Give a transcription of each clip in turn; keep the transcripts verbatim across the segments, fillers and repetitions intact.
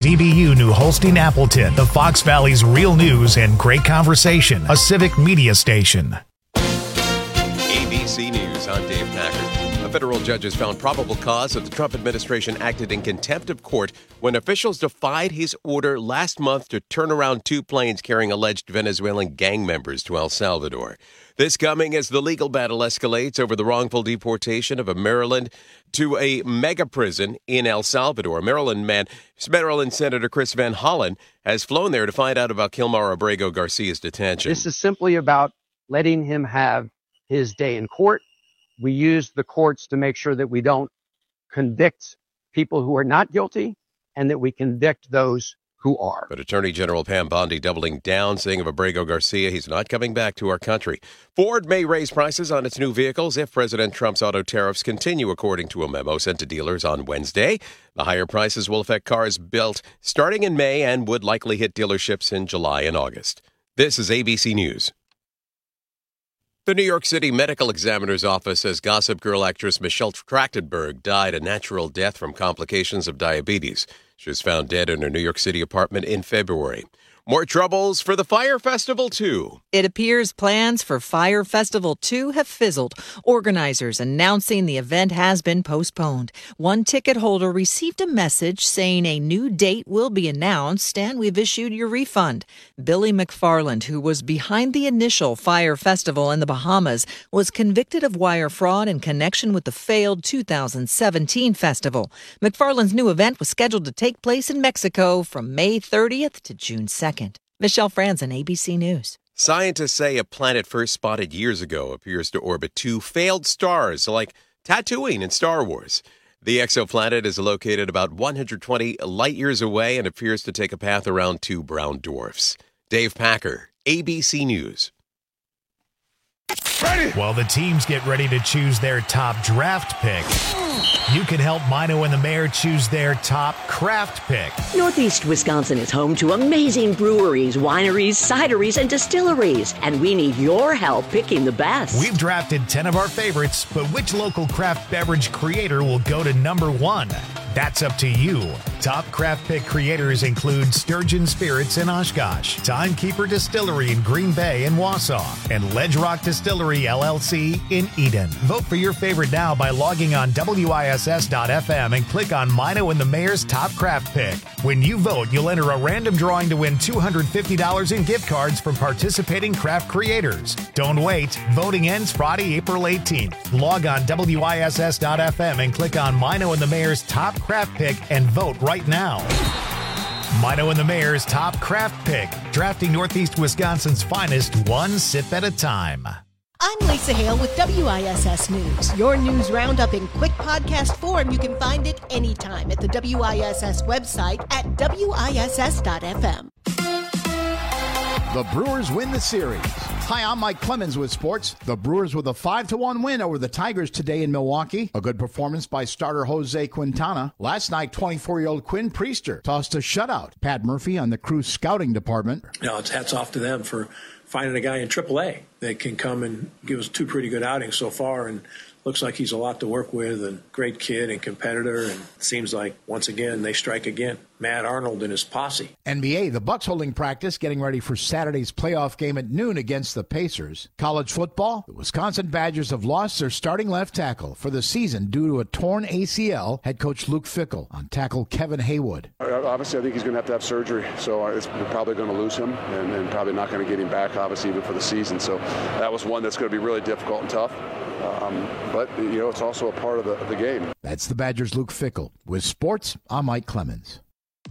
D B U New Holstein Appleton, the Fox Valley's real news and great conversation, a civic media station. A B C News, I'm Dave Packard. A federal judge has found probable cause that the Trump administration acted in contempt of court when officials defied his order last month to turn around two planes carrying alleged Venezuelan gang members to El Salvador. This coming as the legal battle escalates over the wrongful deportation of a Maryland to a mega prison in El Salvador. Maryland man, Maryland Senator Chris Van Hollen has flown there to find out about Kilmar Abrego Garcia's detention. This is simply about letting him have his day in court. We use the courts to make sure that we don't convict people who are not guilty and that we convict those who are. But Attorney General Pam Bondi doubling down, saying of Abrego Garcia, he's not coming back to our country. Ford may raise prices on its new vehicles if President Trump's auto tariffs continue, according to a memo sent to dealers on Wednesday. The higher prices will affect cars built starting in May and would likely hit dealerships in July and August. This is A B C News. The New York City Medical Examiner's Office says Gossip Girl actress Michelle Trachtenberg died a natural death from complications of diabetes. She was found dead in her New York City apartment in February. More troubles for the Fire Festival, too. It appears plans for Fire Festival two have fizzled. Organizers announcing the event has been postponed. One ticket holder received a message saying a new date will be announced and we've issued your refund. Billy McFarland, who was behind the initial Fire Festival in the Bahamas, was convicted of wire fraud in connection with the failed two thousand seventeen festival. McFarland's new event was scheduled to take place in Mexico from May thirtieth to June second. Michelle Franzen, A B C News. Scientists say a planet first spotted years ago appears to orbit two failed stars, like Tatooine in Star Wars. The exoplanet is located about one hundred twenty light years away and appears to take a path around two brown dwarfs. Dave Packer, A B C News. Ready. While the teams get ready to choose their top draft pick, you can help Mino and the Mayor choose their top craft pick. Northeast Wisconsin is home to amazing breweries, wineries, cideries, and distilleries, and we need your help picking the best. We've drafted ten of our favorites, but which local craft beverage creator will go to number one? That's up to you. Top craft pick creators include Sturgeon Spirits in Oshkosh, Timekeeper Distillery in Green Bay and Wausau, and Ledge Rock Distillery, L L C, in Eden. Vote for your favorite now by logging on W I S S dot F M and click on Mino and the Mayor's Top Craft Pick. When you vote, you'll enter a random drawing to win two hundred fifty dollars in gift cards from participating craft creators. Don't wait. Voting ends Friday, April eighteenth. Log on W I S S dot F M and click on Mino and the Mayor's Top Craft Pick and vote right now. Mino and the Mayor's Top Craft Pick, drafting Northeast Wisconsin's finest one sip at a time. I'm Lisa Hale with W I S S News. Your news roundup in quick podcast form. You can find it anytime at the W I S S website at W I S S dot F M. The Brewers win the series. Hi, I'm Mike Clemens with sports. The Brewers with a five to one win over the Tigers today in Milwaukee. A good performance by starter Jose Quintana. Last night, twenty-four-year-old Quinn Priester tossed a shutout. Pat Murphy on the Crew scouting department. You know, it's hats off to them for finding a guy in triple A that can come and give us two pretty good outings so far, and looks like he's a lot to work with, and great kid and competitor, and it seems like, once again, they strike again. Matt Arnold and his posse. N B A, the Bucks holding practice, getting ready for Saturday's playoff game at noon against the Pacers. College football, the Wisconsin Badgers have lost their starting left tackle for the season due to a torn A C L. Head coach Luke Fickell on tackle Kevin Haywood. Obviously, I think he's going to have to have surgery, so it's, we're probably going to lose him, and, and probably not going to get him back, obviously, even for the season. So that was one that's going to be really difficult and tough. Um, but, you know, it's also a part of the, of the game. That's the Badgers' Luke Fickell. With sports, I'm Mike Clemens.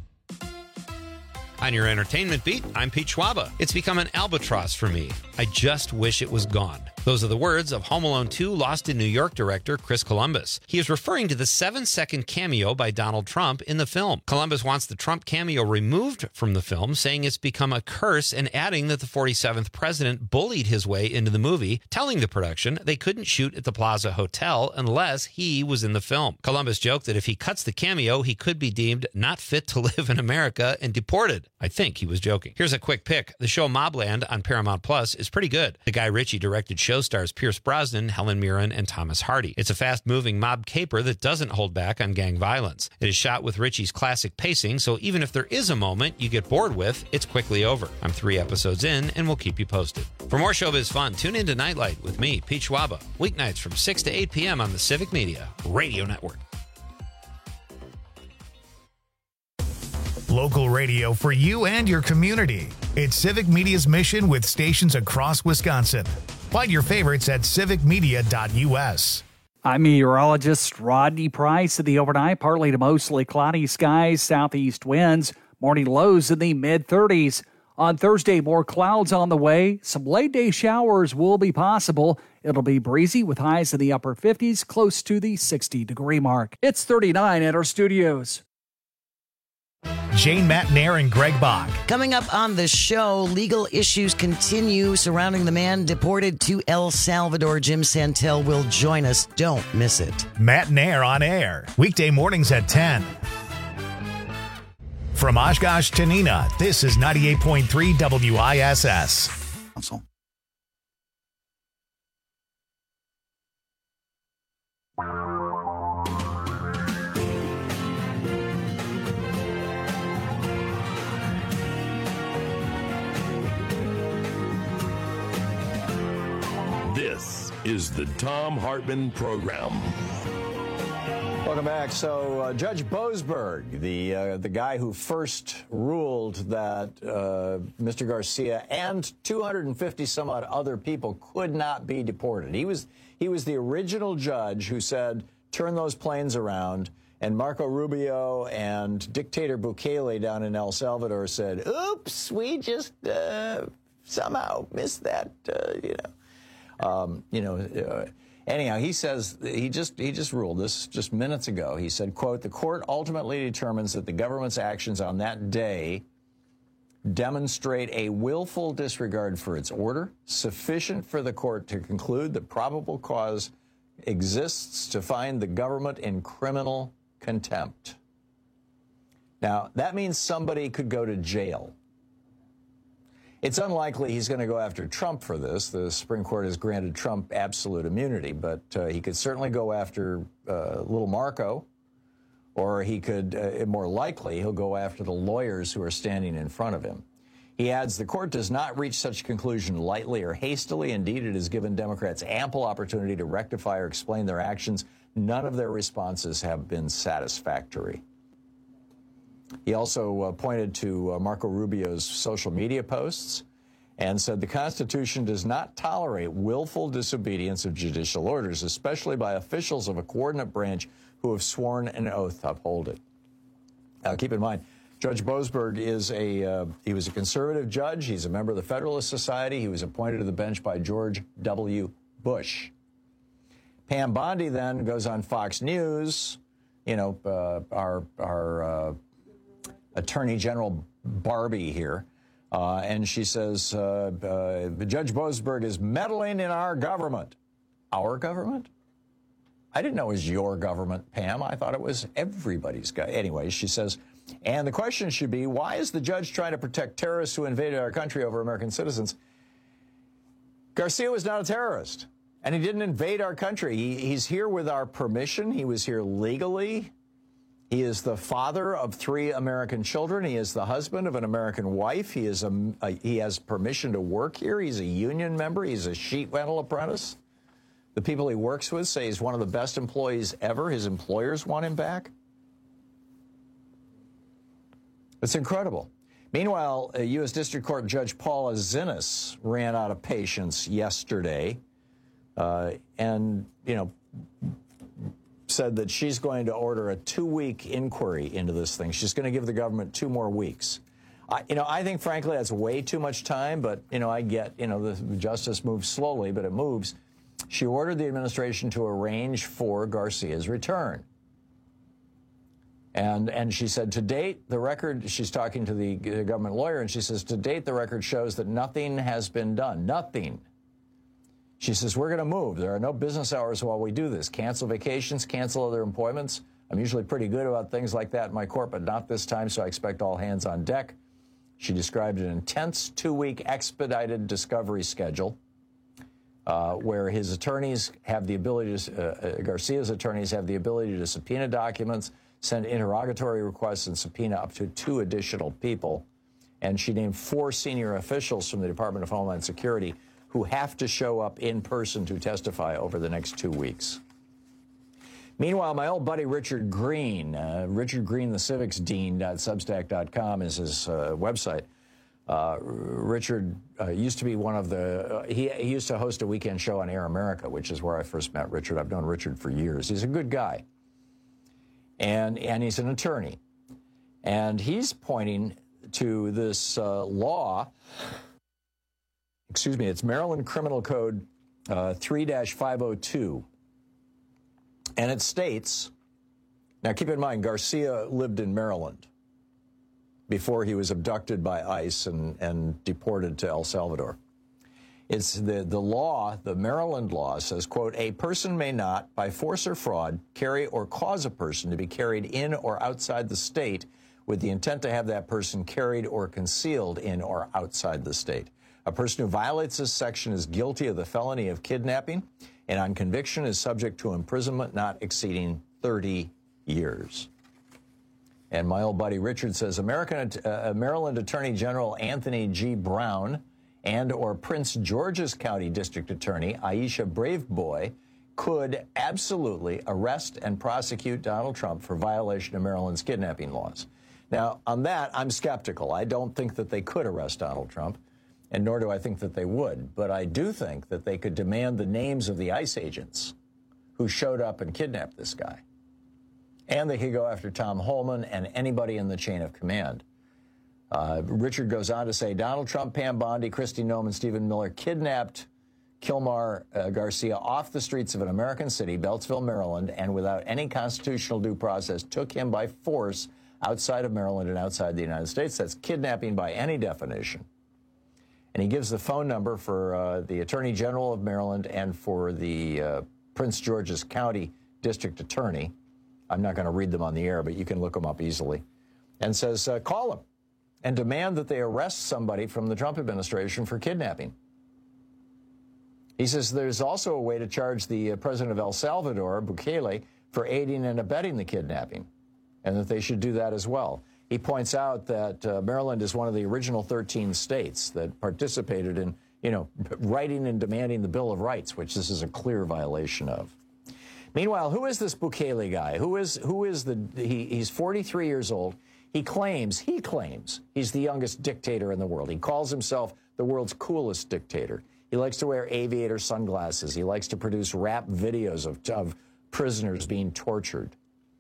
On your entertainment beat, I'm Pete Schwaba. It's become an albatross for me. I just wish it was gone. Those are the words of Home Alone two Lost in New York director Chris Columbus. He is referring to the seven-second cameo by Donald Trump in the film. Columbus wants the Trump cameo removed from the film, saying it's become a curse, and adding that the forty-seventh president bullied his way into the movie, telling the production they couldn't shoot at the Plaza Hotel unless he was in the film. Columbus joked that if he cuts the cameo, he could be deemed not fit to live in America and deported. I think he was joking. Here's a quick pick. The show Mobland on Paramount Plus is pretty good. The Guy Ritchie directed show show stars Pierce Brosnan, Helen Mirren, and Thomas Hardy. It's a fast-moving mob caper that doesn't hold back on gang violence. It is shot with Ritchie's classic pacing, so even if there is a moment you get bored with, it's quickly over. I'm three episodes in, and we'll keep you posted. For more showbiz fun, tune in to Nightlight with me, Pete Schwaba, weeknights from six to eight p.m. on the Civic Media Radio Network. Local radio for you and your community. It's Civic Media's mission with stations across Wisconsin. Find your favorites at civic media dot u s. I'm meteorologist Rodney Price. In the overnight, partly to mostly cloudy skies, southeast winds, morning lows in the mid-thirties. On Thursday, more clouds on the way. Some late-day showers will be possible. It'll be breezy with highs in the upper fifties, close to the sixty-degree mark. It's thirty-nine at our studios. Jane Matnair and Greg Bach. Coming up on the show, legal issues continue surrounding the man deported to El Salvador. Jim Santel will join us. Don't miss it. Matnair on air, weekday mornings at ten. From Oshkosh to Neenah, this is ninety-eight point three W I S S. Council. This is the Thom Hartmann Program. Welcome back. So uh, Judge Boasberg, the uh, the guy who first ruled that uh, Mister Garcia and two hundred fifty some odd other people could not be deported. He was he was the original judge who said, turn those planes around. And Marco Rubio and dictator Bukele down in El Salvador said, oops, we just uh, somehow missed that, uh, you know. Um, you know, uh, anyhow, he says he just he just ruled this just minutes ago. He said, quote, the court ultimately determines that the government's actions on that day demonstrate a willful disregard for its order, sufficient for the court to conclude that probable cause exists to find the government in criminal contempt. Now, that means somebody could go to jail. It's unlikely he's going to go after Trump for this. The Supreme Court has granted Trump absolute immunity, but uh, he could certainly go after uh, little Marco, or he could, uh, more likely, he'll go after the lawyers who are standing in front of him. He adds, the court does not reach such conclusion lightly or hastily. Indeed, it has given Democrats ample opportunity to rectify or explain their actions. None of their responses have been satisfactory. He also uh, pointed to uh, Marco Rubio's social media posts and said the Constitution does not tolerate willful disobedience of judicial orders, especially by officials of a coordinate branch who have sworn an oath to uphold it. Now, keep in mind, Judge Boasberg is a, uh, he was a conservative judge. He's a member of the Federalist Society. He was appointed to the bench by George W. Bush. Pam Bondi then goes on Fox News, you know, uh, our, our, uh, Attorney General Barbie here, uh, and she says, uh, uh, Judge Boasberg is meddling in our government. Our government? I didn't know it was your government, Pam. I thought it was everybody's government. Anyway, she says, and the question should be, why is the judge trying to protect terrorists who invaded our country over American citizens? Garcia was not a terrorist, and he didn't invade our country. He, he's here with our permission. He was here legally. He is the father of three American children. He is the husband of an American wife. He is a, a, he has permission to work here. He's a union member. He's a sheet metal apprentice. The people he works with say he's one of the best employees ever. His employers want him back. It's incredible. Meanwhile, uh, U S District Court Judge Paula Zinnes ran out of patience yesterday uh, and, you know, said that she's going to order a two-week inquiry into this thing. She's going to give the government two more weeks. I, you know, I think, frankly, that's way too much time, but, you know, I get, you know, the justice moves slowly, but it moves. She ordered the administration to arrange for Garcia's return. And, and she said, to date, the record, she's talking to the government lawyer, and she says, to date, the record shows that nothing has been done. Nothing. She says, we're going to move. There are no business hours while we do this. Cancel vacations, cancel other appointments. I'm usually pretty good about things like that in my court, but not this time, so I expect all hands on deck. She described an intense two-week expedited discovery schedule. uh, where his attorneys have the ability to, uh, Garcia's attorneys have the ability to subpoena documents, send interrogatory requests, and subpoena up to two additional people. And she named four senior officials from the Department of Homeland Security who have to show up in person to testify over the next two weeks. Meanwhile, my old buddy Richard Green, uh, Richard Green, the civics dean dot substack dot com is his uh, website. Uh, Richard uh, used to be one of the, uh, he, he used to host a weekend show on Air America, which is where I first met Richard. I've known Richard for years. He's a good guy. And, and he's an attorney. And he's pointing to this uh, law, excuse me, it's Maryland Criminal Code uh, three dash five oh two. And it states, now keep in mind, Garcia lived in Maryland before he was abducted by ICE and, and deported to El Salvador. It's the, the law, the Maryland law says, quote, a person may not, by force or fraud, carry or cause a person to be carried in or outside the state with the intent to have that person carried or concealed in or outside the state. A person who violates this section is guilty of the felony of kidnapping and on conviction is subject to imprisonment not exceeding thirty years. And my old buddy Richard says, American, uh, Maryland Attorney General Anthony G. Brown and or Prince George's County District Attorney Aisha Braveboy could absolutely arrest and prosecute Donald Trump for violation of Maryland's kidnapping laws. Now, on that, I'm skeptical. I don't think that they could arrest Donald Trump, and nor do I think that they would. But I do think that they could demand the names of the ICE agents who showed up and kidnapped this guy. And they could go after Tom Holman and anybody in the chain of command. Uh, Richard goes on to say, Donald Trump, Pam Bondi, Kristi Noem, and Stephen Miller kidnapped Kilmar uh, Garcia off the streets of an American city, Beltsville, Maryland, and without any constitutional due process took him by force outside of Maryland and outside the United States. That's kidnapping by any definition. And he gives the phone number for uh, the Attorney General of Maryland and for the uh, Prince George's County District Attorney. I'm not going to read them on the air, but you can look them up easily. And says, uh, call them and demand that they arrest somebody from the Trump administration for kidnapping. He says there's also a way to charge the uh, president of El Salvador, Bukele, for aiding and abetting the kidnapping, and that they should do that as well. He points out that uh, Maryland is one of the original thirteen states that participated in, you know, writing and demanding the Bill of Rights, which this is a clear violation of. Meanwhile, who is this Bukele guy? Who is who is the he, he's forty-three years old. He claims, he claims he's the youngest dictator in the world. He calls himself the world's coolest dictator. He likes to wear aviator sunglasses. He likes to produce rap videos of, of prisoners being tortured.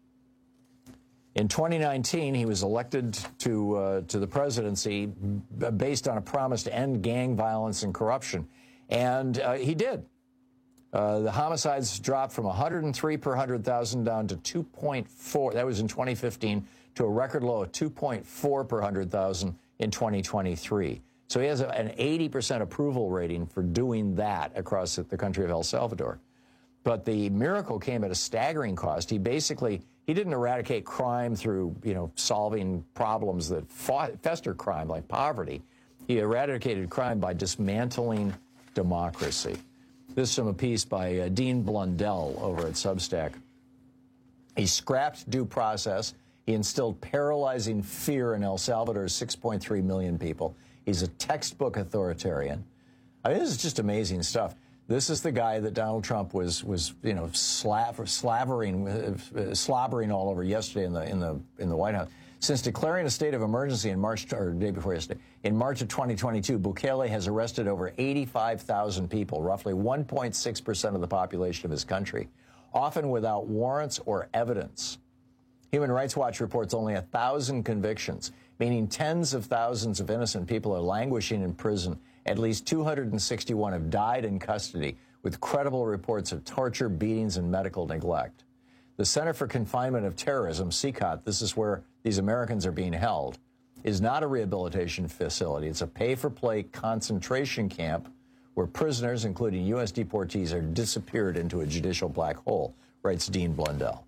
In twenty nineteen, he was elected to uh, to the presidency based on a promise to end gang violence and corruption, and uh, he did. Uh, the homicides dropped from one hundred three per one hundred thousand down to two point four. That was in twenty fifteen, to a record low of two point four per one hundred thousand in twenty twenty-three. So he has a, an eighty percent approval rating for doing that across the country of El Salvador. But the miracle came at a staggering cost. He basically, he didn't eradicate crime through, you know, solving problems that fought, fester crime like poverty. He eradicated crime by dismantling democracy. This is from a piece by uh, Dean Blundell over at Substack. He scrapped due process. He instilled paralyzing fear in El Salvador's six point three million people. He's a textbook authoritarian. I mean, this is just amazing stuff. This is the guy that Donald Trump was, was you know, slav- slavering, uh, slobbering all over yesterday in the in the in the White House. Since declaring a state of emergency in March, or the day before yesterday, in March of twenty twenty-two, Bukele has arrested over eighty-five thousand people, roughly one point six percent of the population of his country, often without warrants or evidence. Human Rights Watch reports only one thousand convictions, meaning tens of thousands of innocent people are languishing in prison. At least two hundred sixty-one have died in custody, with credible reports of torture, beatings, and medical neglect. The Center for Confinement of Terrorism, C C O T, this is where these Americans are being held, is not a rehabilitation facility. It's a pay-for-play concentration camp where prisoners, including U S deportees, are disappeared into a judicial black hole, writes Dean Blundell.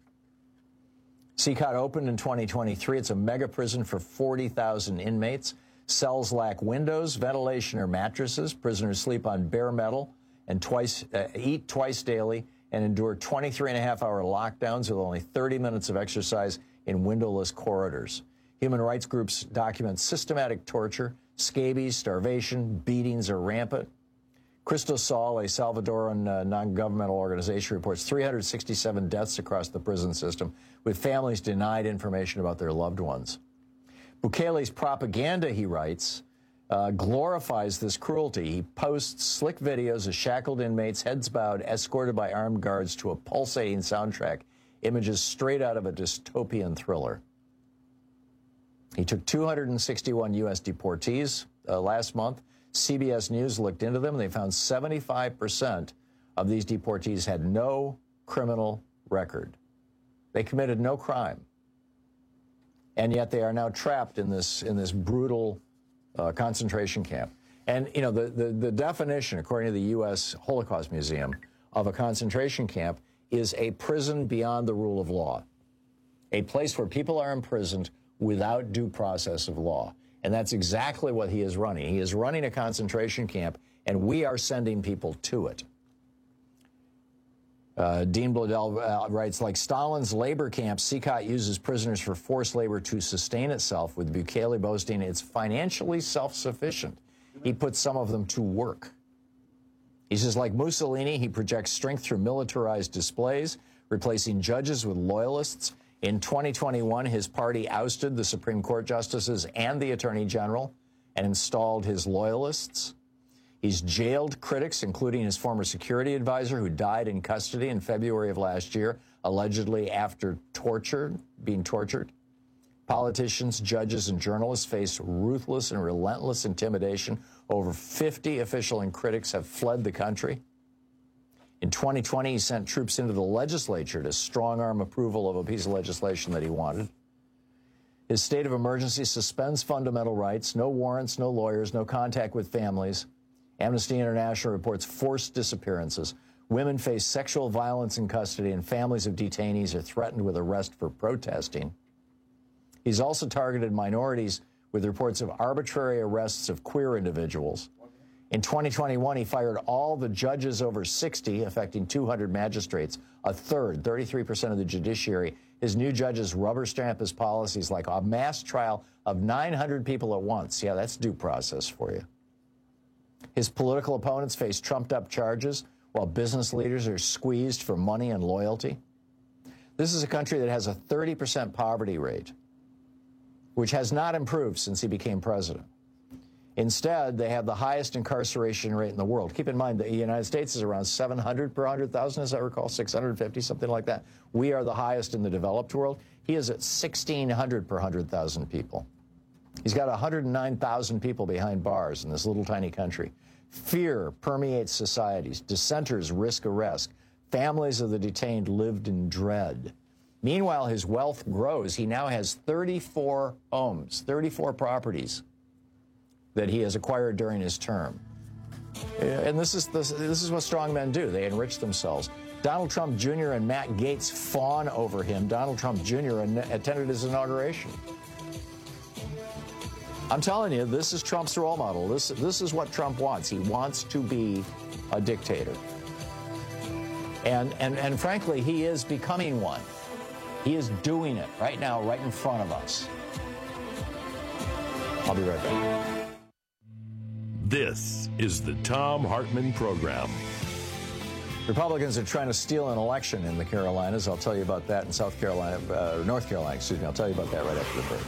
C C O T opened in twenty twenty-three. It's a mega prison for forty thousand inmates. Cells lack windows, ventilation, or mattresses. Prisoners sleep on bare metal and twice uh, eat twice daily and endure twenty-three and a half hour lockdowns with only thirty minutes of exercise in windowless corridors. Human rights groups document systematic torture, scabies, starvation, beatings are rampant. Cristo Sol, a Salvadoran uh, non-governmental organization, reports three hundred sixty-seven deaths across the prison system, with families denied information about their loved ones. Bukele's propaganda, he writes, uh, glorifies this cruelty. He posts slick videos of shackled inmates, heads bowed, escorted by armed guards to a pulsating soundtrack, images straight out of a dystopian thriller. He took two hundred sixty-one U S deportees uh, last month. C B S News looked into them, and they found seventy-five percent of these deportees had no criminal record. They committed no crime. And yet they are now trapped in this in this brutal uh, concentration camp. And, you know, the, the, the definition, according to the U S Holocaust Museum, of a concentration camp is a prison beyond the rule of law, a place where people are imprisoned without due process of law. And that's exactly what he is running. He is running a concentration camp, and we are sending people to it. Uh, Dean Blodell uh, writes, like Stalin's labor camp, C C O T uses prisoners for forced labor to sustain itself, with Bukele boasting it's financially self-sufficient. He puts some of them to work. He says, like Mussolini, he projects strength through militarized displays, replacing judges with loyalists. In twenty twenty-one, his party ousted the Supreme Court justices and the Attorney General and installed his loyalists. He's jailed critics, including his former security advisor, who died in custody in February of last year, allegedly after torture, being tortured. Politicians, judges, and journalists face ruthless and relentless intimidation. Over fifty official and critics have fled the country. In twenty twenty, he sent troops into the legislature to strong-arm approval of a piece of legislation that he wanted. His state of emergency suspends fundamental rights, no warrants, no lawyers, no contact with families. Amnesty International reports forced disappearances. Women face sexual violence in custody, and families of detainees are threatened with arrest for protesting. He's also targeted minorities with reports of arbitrary arrests of queer individuals. In twenty twenty-one, he fired all the judges over sixty, affecting two hundred magistrates, a third, thirty-three percent of the judiciary. His new judges rubber stamp his policies like a mass trial of nine hundred people at once. Yeah, that's due process for you. His political opponents face trumped-up charges, while business leaders are squeezed for money and loyalty. This is a country that has a thirty percent poverty rate, which has not improved since he became president. Instead, they have the highest incarceration rate in the world. Keep in mind, the United States is around seven hundred per one hundred thousand, as I recall, six hundred fifty, something like that. We are the highest in the developed world. He is at sixteen hundred per one hundred thousand people. He's got one hundred nine thousand people behind bars in this little tiny country. Fear permeates societies. Dissenters risk arrest. Families of the detained lived in dread. Meanwhile, his wealth grows. He now has thirty-four homes, thirty-four properties that he has acquired during his term. And this is, this, this is what strong men do. They enrich themselves. Donald Trump Junior and Matt Gaetz fawn over him. Donald Trump Junior attended his inauguration. I'm telling you, this is Trump's role model. This, this is what Trump wants. He wants to be a dictator. And, and, and frankly, he is becoming one. He is doing it right now, right in front of us. I'll be right back. This is the Thom Hartmann Program. Republicans are trying to steal an election in the Carolinas. I'll tell you about that in South Carolina, uh, North Carolina, excuse me. I'll tell you about that right after the break.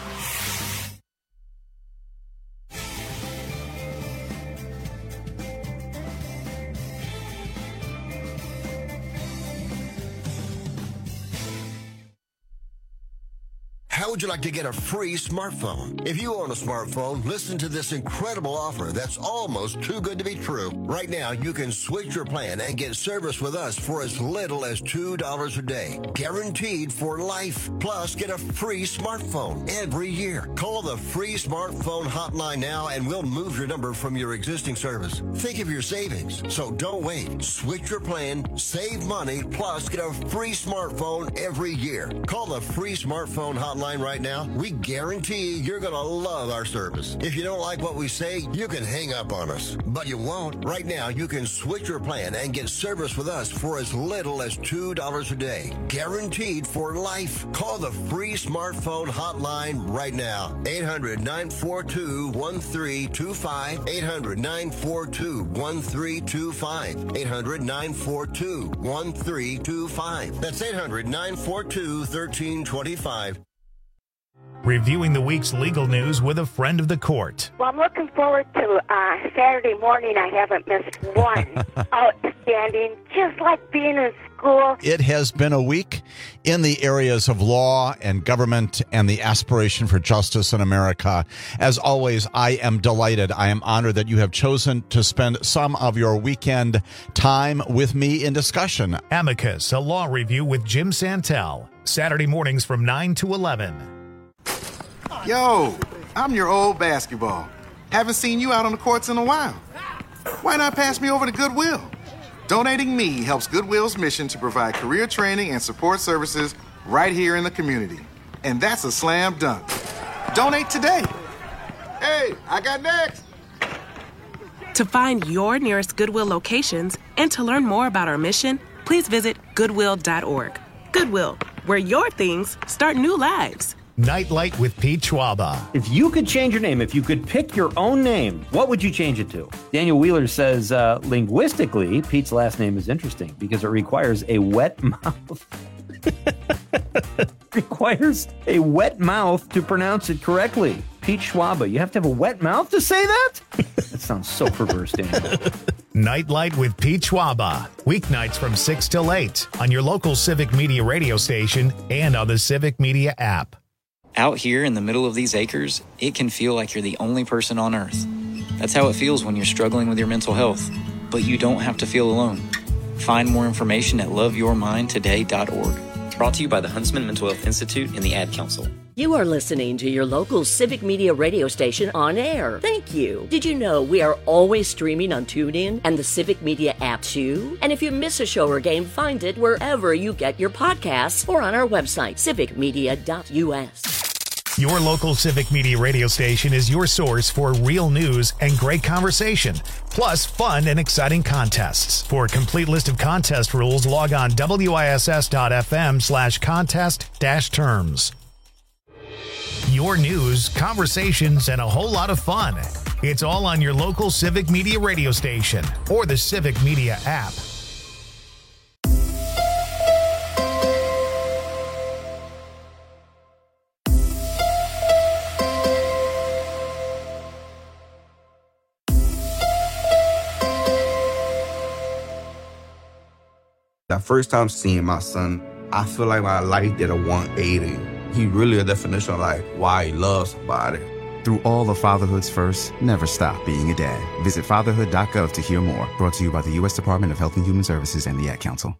How would you like to get a free smartphone? If you own a smartphone, listen to this incredible offer that's almost too good to be true. Right now, you can switch your plan and get service with us for as little as two dollars a day. Guaranteed for life. Plus, get a free smartphone every year. Call the free smartphone hotline now and we'll move your number from your existing service. Think of your savings. So don't wait. Switch your plan, save money, plus get a free smartphone every year. Call the free smartphone hotline hotline right now, we guarantee you're going to love our service. If you don't like what we say, you can hang up on us. But you won't. Right now, you can switch your plan and get service with us for as little as two dollars a day. Guaranteed for life. Call the free smartphone hotline right now. eight hundred, nine four two, one three two five. eight hundred, nine four two, one three two five. eight hundred, nine four two, one three two five. That's eight hundred, nine four two, one three two five. Reviewing the week's legal news with a friend of the court. Well, I'm looking forward to uh, Saturday morning. I haven't missed one. Outstanding, just like being in school. It has been a week in the areas of law and government and the aspiration for justice in America. As always, I am delighted. I am honored that you have chosen to spend some of your weekend time with me in discussion. Amicus, a law review with Jim Santel. Saturday mornings from nine to eleven. Yo, I'm your old basketball. Haven't seen you out on the courts in a while. Why not pass me over to Goodwill? Donating me helps Goodwill's mission to provide career training and support services right here in the community. And that's a slam dunk. Donate today. Hey, I got next. To find your nearest Goodwill locations and to learn more about our mission, please visit goodwill dot org. Goodwill, where your things start new lives. Nightlight with Pete Schwaba. If you could change your name, if you could pick your own name, what would you change it to? Daniel Wheeler says, uh, linguistically, Pete's last name is interesting because it requires a wet mouth. requires a wet mouth to pronounce it correctly. Pete Schwaba, you have to have a wet mouth to say that? That sounds so perverse, Daniel. Nightlight with Pete Schwaba. Weeknights from six till eight on your local Civic Media radio station and on the Civic Media app. Out here in the middle of these acres, it can feel like you're the only person on Earth. That's how it feels when you're struggling with your mental health. But you don't have to feel alone. Find more information at love your mind today dot org. Brought to you by the Huntsman Mental Health Institute and the Ad Council. You are listening to your local Civic Media radio station on air. Thank you. Did you know we are always streaming on TuneIn and the Civic Media app too? And if you miss a show or game, find it wherever you get your podcasts or on our website, civic media dot u s. Your local Civic Media radio station is your source for real news and great conversation, plus fun and exciting contests. For a complete list of contest rules, log on W I S S dot F M slash contest dash terms. Your news, conversations, and a whole lot of fun. It's all on your local Civic Media radio station or the Civic Media app. The first time seeing my son, I feel like my life did a one eighty. He really a definition of like why he loves somebody. Through all of fatherhood's first, never stop being a dad. Visit fatherhood dot gov to hear more. Brought to you by the U S Department of Health and Human Services and the Ad Council.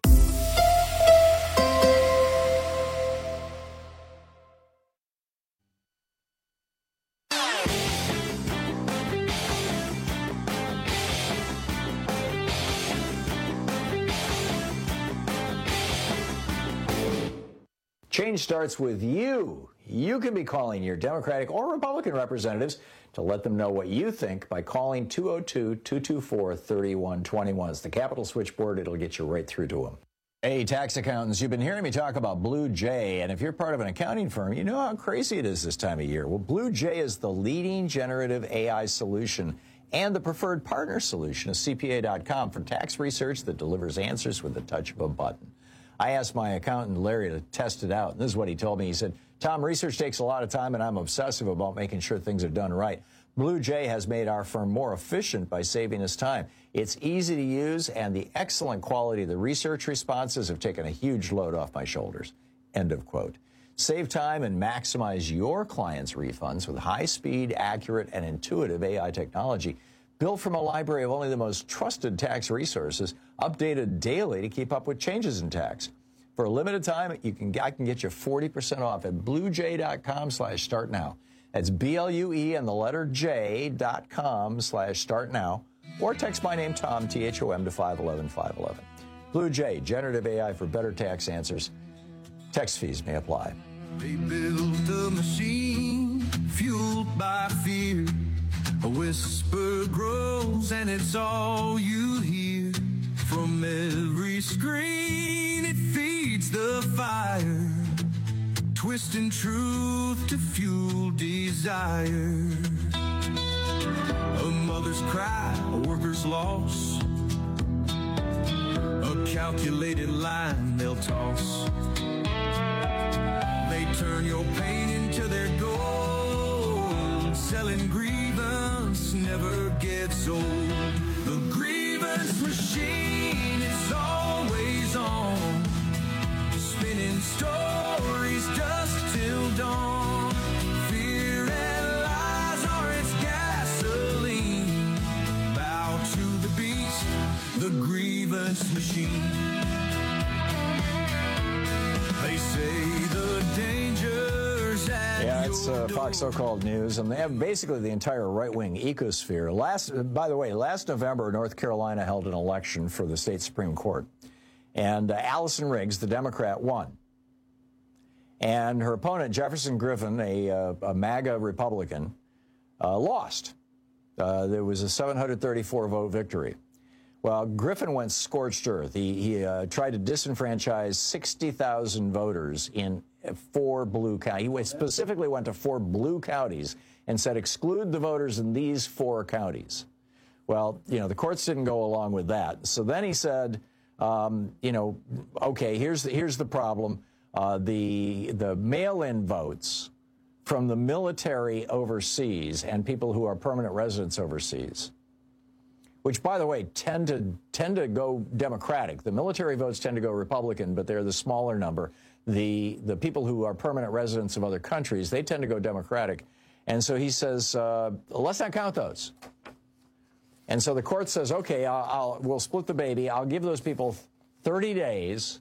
Change starts with you. You can be calling your Democratic or Republican representatives to let them know what you think by calling two oh two, two two four, three one two one. It's the Capital Switchboard. It'll get you right through to them. Hey, tax accountants, you've been hearing me talk about Blue Jay, and if you're part of an accounting firm, you know how crazy it is this time of year. Well, Blue Jay is the leading generative A I solution and the preferred partner solution of C P A dot com for tax research that delivers answers with the touch of a button. I asked my accountant, Larry, to test it out, and this is what he told me. He said, Tom, research takes a lot of time, and I'm obsessive about making sure things are done right. Blue Jay has made our firm more efficient by saving us time. It's easy to use, and the excellent quality of the research responses have taken a huge load off my shoulders. End of quote. Save time and maximize your clients' refunds with high-speed, accurate, and intuitive A I technology built from a library of only the most trusted tax resources, updated daily to keep up with changes in tax. For a limited time, you can I can get you forty percent off at blue jay dot com slash start now. That's B L U E and the letter J dot com slash start now. Or text my name, Tom, T H O M, to five one one, five one one. Blue Jay, generative A I for better tax answers. Text fees may apply. They built a machine fueled by fear. A whisper grows and it's all you hear. From every screen it feeds the fire, twisting truth to fuel desire. A mother's cry, a worker's loss, a calculated line they'll toss. They turn your pain into their gold. Selling grievance never gets old. The grievance machine is always on, spinning stories dusk till dawn. Fear and lies are its gasoline. Bow to the beast, the grievance machine. They say the dangers at Yeah, it's your uh, Fox so-called news, and they have basically the entire right-wing ecosphere. Last, by the way, last November, North Carolina held an election for the state Supreme Court, and uh, Allison Riggs, the Democrat, won. And her opponent, Jefferson Griffin, a, uh, a MAGA Republican, uh, lost. Uh, there was a seven hundred thirty-four vote victory. Well, Griffin went scorched earth. He, he uh, tried to disenfranchise sixty thousand voters in four blue counties. He specifically went to four blue counties and said, exclude the voters in these four counties. Well, you know, the courts didn't go along with that. So then he said, um, you know, okay, here's the, here's the problem. Uh, the, the mail-in votes from the military overseas and people who are permanent residents overseas, which, by the way, tend to tend to go Democratic. The military votes tend to go Republican, but they're the smaller number. The the people who are permanent residents of other countries, they tend to go Democratic. And so he says, uh, let's not count those. And so the court says, okay, I'll, I'll we'll split the baby. I'll give those people thirty days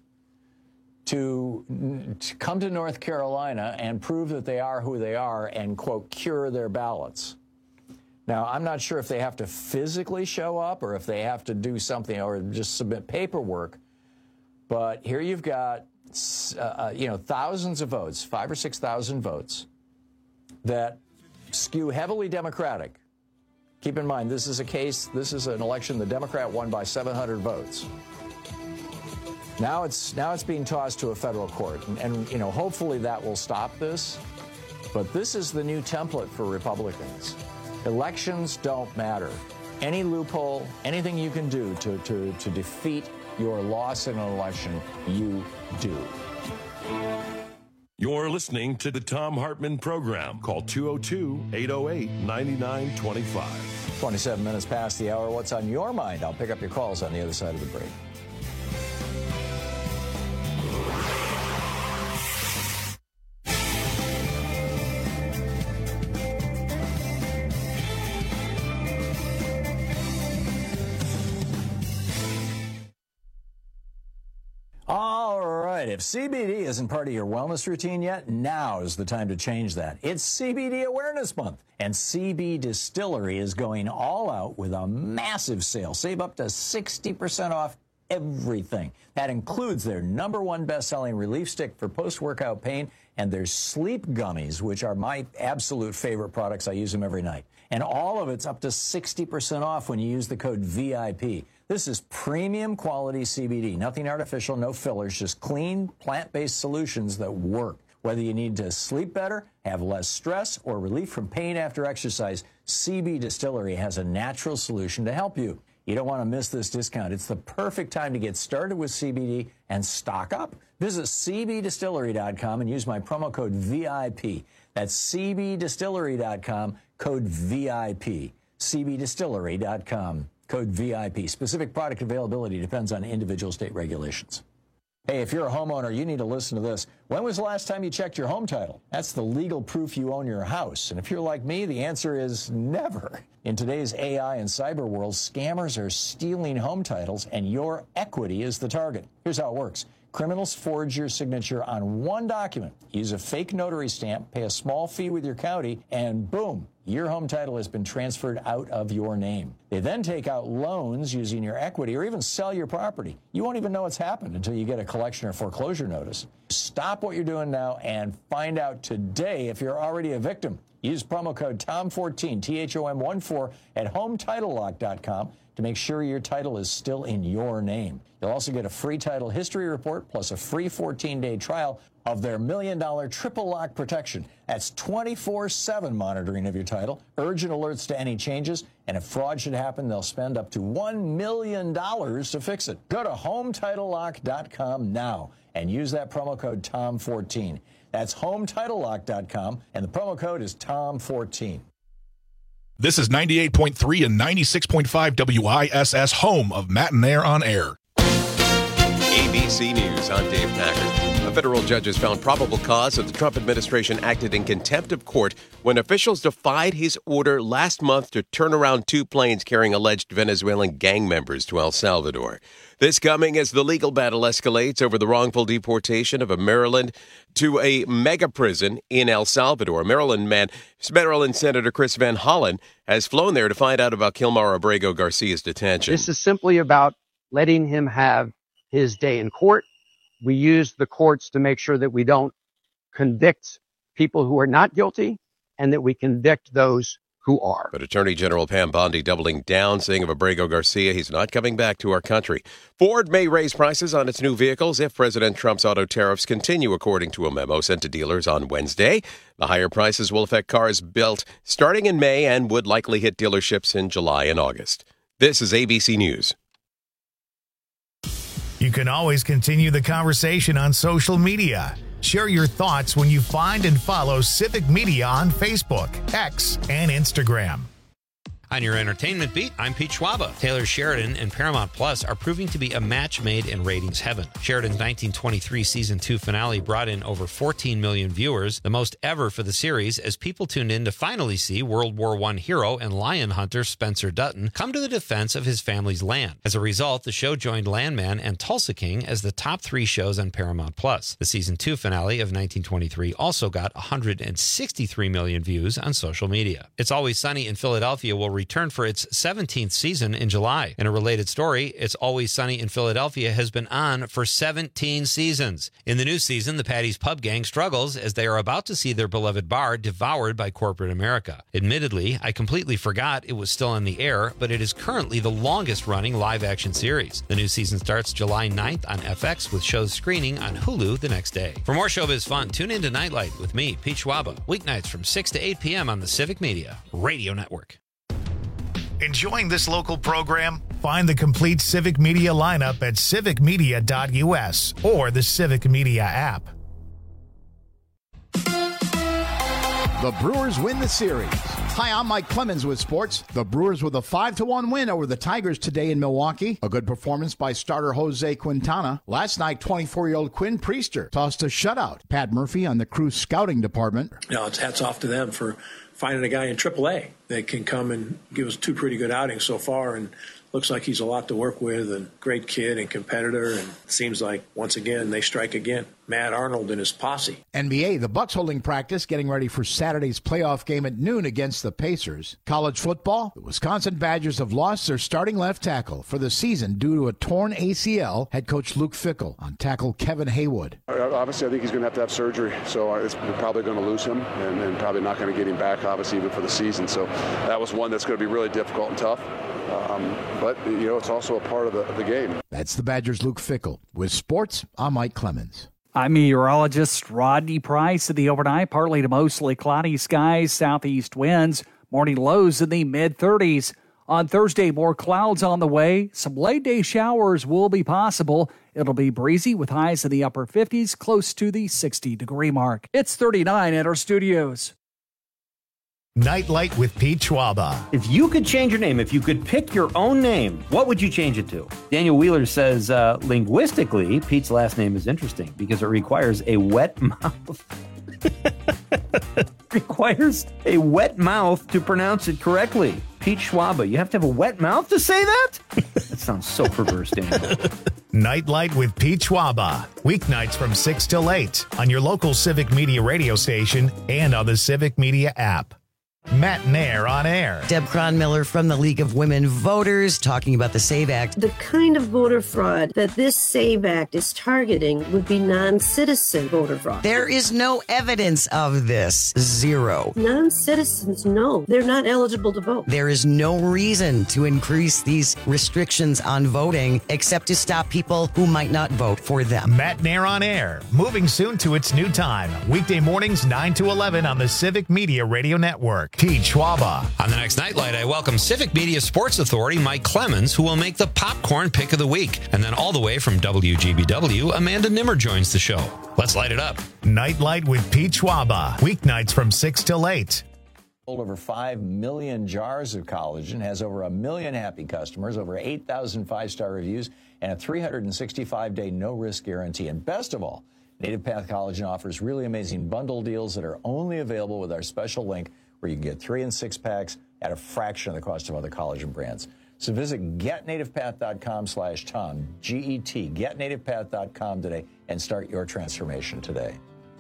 to, to come to North Carolina and prove that they are who they are and, quote, cure their ballots. Now, I'm not sure if they have to physically show up or if they have to do something or just submit paperwork. But here you've got, uh, you know, thousands of votes, five or six thousand votes that skew heavily Democratic. Keep in mind, this is a case, this is an election the Democrat won by seven hundred votes. Now it's now it's being tossed to a federal court. And, and, you know, hopefully that will stop this. But this is the new template for Republicans. Elections don't matter. Any loophole, anything you can do to, to, to defeat your loss in an election, you do. You're listening to the Thom Hartmann Program. Call two oh two, eight oh eight, nine nine two five. twenty-seven minutes past the hour. What's on your mind? I'll pick up your calls on the other side of the break. If C B D isn't part of your wellness routine yet, now is the time to change that. It's C B D Awareness Month, and C B Distillery is going all out with a massive sale. Save up to sixty percent off everything. That includes their number one best-selling relief stick for post-workout pain and their sleep gummies, which are my absolute favorite products. I use them every night. And all of it's up to sixty percent off when you use the code V I P. This is premium quality C B D. Nothing artificial, no fillers, just clean, plant-based solutions that work. Whether you need to sleep better, have less stress, or relief from pain after exercise, C B Distillery has a natural solution to help you. You don't want to miss this discount. It's the perfect time to get started with C B D and stock up. Visit C B distillery dot com and use my promo code V I P. That's C B distillery dot com, code V I P. C B distillery dot com, code V I P. Specific product availability depends on individual state regulations. Hey, if you're a homeowner, you need to listen to this. When was the last time you checked your home title? That's the legal proof you own your house. And if you're like me, the answer is never. In today's A I and cyber world, scammers are stealing home titles, and your equity is the target. Here's how it works. Criminals forge your signature on one document, use a fake notary stamp, pay a small fee with your county, and boom, your home title has been transferred out of your name. They then take out loans using your equity or even sell your property. You won't even know it's happened until you get a collection or foreclosure notice. Stop what you're doing now and find out today if you're already a victim. Use promo code T O M fourteen, T H O M one four, at home title lock dot com to make sure your title is still in your name. You'll also get a free title history report plus a free fourteen-day trial of their million dollar triple lock protection. That's twenty-four seven monitoring of your title, urgent alerts to any changes, and if fraud should happen, they'll spend up to one million dollars to fix it. Go to home title lock dot com now and use that promo code T O M fourteen. That's home title lock dot com, and the promo code is T O M fourteen. This is ninety-eight point three and ninety-six point five W I S S, home of Matt and Air on Air. A B C News, I'm Dave Packard. A federal judge has found probable cause that the Trump administration acted in contempt of court when officials defied his order last month to turn around two planes carrying alleged Venezuelan gang members to El Salvador. This coming as the legal battle escalates over the wrongful deportation of a Maryland to a mega prison in El Salvador. Maryland man, Maryland Senator Chris Van Hollen has flown there to find out about Kilmar Abrego Garcia's detention. This is simply about letting him have his day in court. We use the courts to make sure that we don't convict people who are not guilty and that we convict those who are. But Attorney General Pam Bondi doubling down, saying of Abrego Garcia, he's not coming back to our country. Ford may raise prices on its new vehicles if President Trump's auto tariffs continue, according to a memo sent to dealers on Wednesday. The higher prices will affect cars built starting in May and would likely hit dealerships in July and August. This is A B C News. You can always continue the conversation on social media. Share your thoughts when you find and follow Civic Media on Facebook, X, and Instagram. On your entertainment beat, I'm Pete Schwaba. Taylor Sheridan and Paramount Plus are proving to be a match made in ratings heaven. Sheridan's nineteen twenty-three season two finale brought in over fourteen million viewers, the most ever for the series, as people tuned in to finally see World War One hero and lion hunter Spencer Dutton come to the defense of his family's land. As a result, the show joined Landman and Tulsa King as the top three shows on Paramount Plus. The season two finale of nineteen twenty-three also got one hundred sixty-three million views on social media. It's Always Sunny in Philadelphia will return for its seventeenth season in July. In a related story, It's Always Sunny in Philadelphia has been on for seventeen seasons. In the new season, the Patty's Pub Gang struggles as they are about to see their beloved bar devoured by corporate America. Admittedly, I completely forgot it was still on the air, but it is currently the longest-running live-action series. The new season starts July ninth on F X, with shows screening on Hulu the next day. For more showbiz fun, tune in to Nightlight with me, Pete Schwaba, weeknights from six to eight p.m. on the Civic Media Radio Network. Enjoying this local program? Find the complete Civic Media lineup at civic media dot U S or the Civic Media app. The Brewers win the series. Hi, I'm Mike Clemens with sports. The Brewers with a five to one win over the Tigers today in Milwaukee. A good performance by starter Jose Quintana. Last night, twenty-four-year-old Quinn Priester tossed a shutout. Pat Murphy on the Crew scouting department. You know, it's hats off to them for finding a guy in triple A that can come and give us two pretty good outings so far, and looks like he's a lot to work with, and great kid and competitor, and seems like once again they strike again. Matt Arnold and his posse. N B A, the Bucks holding practice, getting ready for Saturday's playoff game at noon against the Pacers. College football, the Wisconsin Badgers have lost their starting left tackle for the season due to a torn A C L. Head coach Luke Fickell on tackle Kevin Haywood. Obviously, I think he's going to have to have surgery, so it's, we're probably going to lose him, and, and probably not going to get him back, obviously, even for the season. So that was one that's going to be really difficult and tough. Um, but, you know, it's also a part of the, of the game. That's the Badgers' Luke Fickell. With sports, I'm Mike Clemens. I'm meteorologist Rodney Price. In the overnight, partly to mostly cloudy skies, southeast winds, morning lows in the mid-thirties. On Thursday, more clouds on the way. Some late-day showers will be possible. It'll be breezy with highs in the upper fifties, close to the sixty-degree mark. It's thirty-nine at our studios. Nightlight with Pete Schwaba. If you could change your name, if you could pick your own name, what would you change it to? Daniel Wheeler says, uh, linguistically, Pete's last name is interesting because it requires a wet mouth. requires a wet mouth to pronounce it correctly. Pete Schwaba, you have to have a wet mouth to say that? That sounds so perverse, Daniel. Nightlight with Pete Schwaba. Weeknights from six till eight on your local Civic Media radio station and on the Civic Media app. Matt Nair on air. Deb Cronmiller from the League of Women Voters talking about the SAVE Act. The kind of voter fraud that this SAVE Act is targeting would be non-citizen voter fraud. There is no evidence of this. Zero. Non-citizens, no. They're not eligible to vote. There is no reason to increase these restrictions on voting except to stop people who might not vote for them. Matt Nair on air. Moving soon to its new time. Weekday mornings nine to eleven on the Civic Media Radio Network. Pete Schwaba. On the next Nightlight, I welcome Civic Media Sports Authority Mike Clemens, who will make the popcorn pick of the week. And then all the way from W G B W, Amanda Nimmer joins the show. Let's light it up. Nightlight with Pete Schwaba. Weeknights from six till eight. Over five million jars of collagen, has over a million happy customers, over eight thousand five-star reviews, and a three hundred sixty-five day no-risk guarantee. And best of all, Native Path Collagen offers really amazing bundle deals that are only available with our special link, where you can get three and six packs at a fraction of the cost of other collagen brands. So visit getnativepath.com slash Tom, G E T, getnativepath dot com today, and start your transformation today.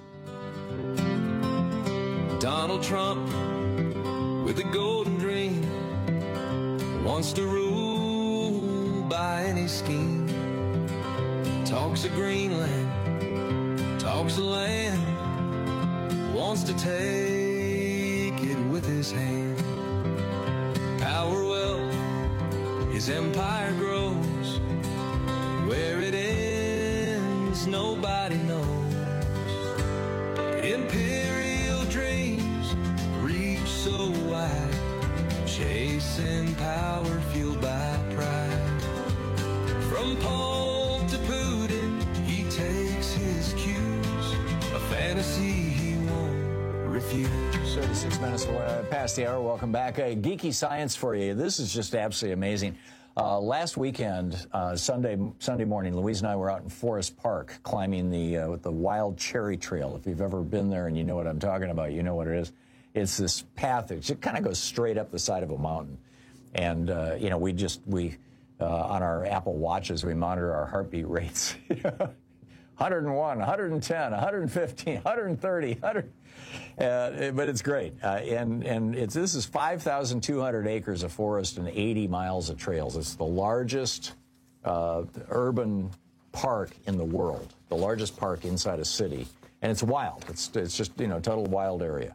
Donald Trump with a golden dream wants to rule by any scheme. Talks of Greenland, talks of land, wants to take it with his hand. Power, wealth, his empire grows. Where it ends, nobody knows. Imperial dreams reach so wide, chasing power fueled by pride. From Paul to Putin, he takes his cues, a fantasy he won't refuse. thirty-six minutes past the hour. Welcome back. Uh, geeky science for you. This is just absolutely amazing. Uh, last weekend, uh, Sunday Sunday morning, Louise and I were out in Forest Park climbing the uh, the Wild Cherry Trail. If you've ever been there and you know what I'm talking about, you know what it is. It's this path that just kind of goes straight up the side of a mountain. And, uh, you know, we just, we, uh, on our Apple Watches, we monitor our heartbeat rates. one hundred one, one hundred ten, one hundred fifteen, one hundred thirty, one hundred. Uh, but it's great. Uh, and and it's this is five thousand two hundred acres of forest and eighty miles of trails. It's the largest uh, urban park in the world, the largest park inside a city. And it's wild. It's, it's just, you know, total wild area.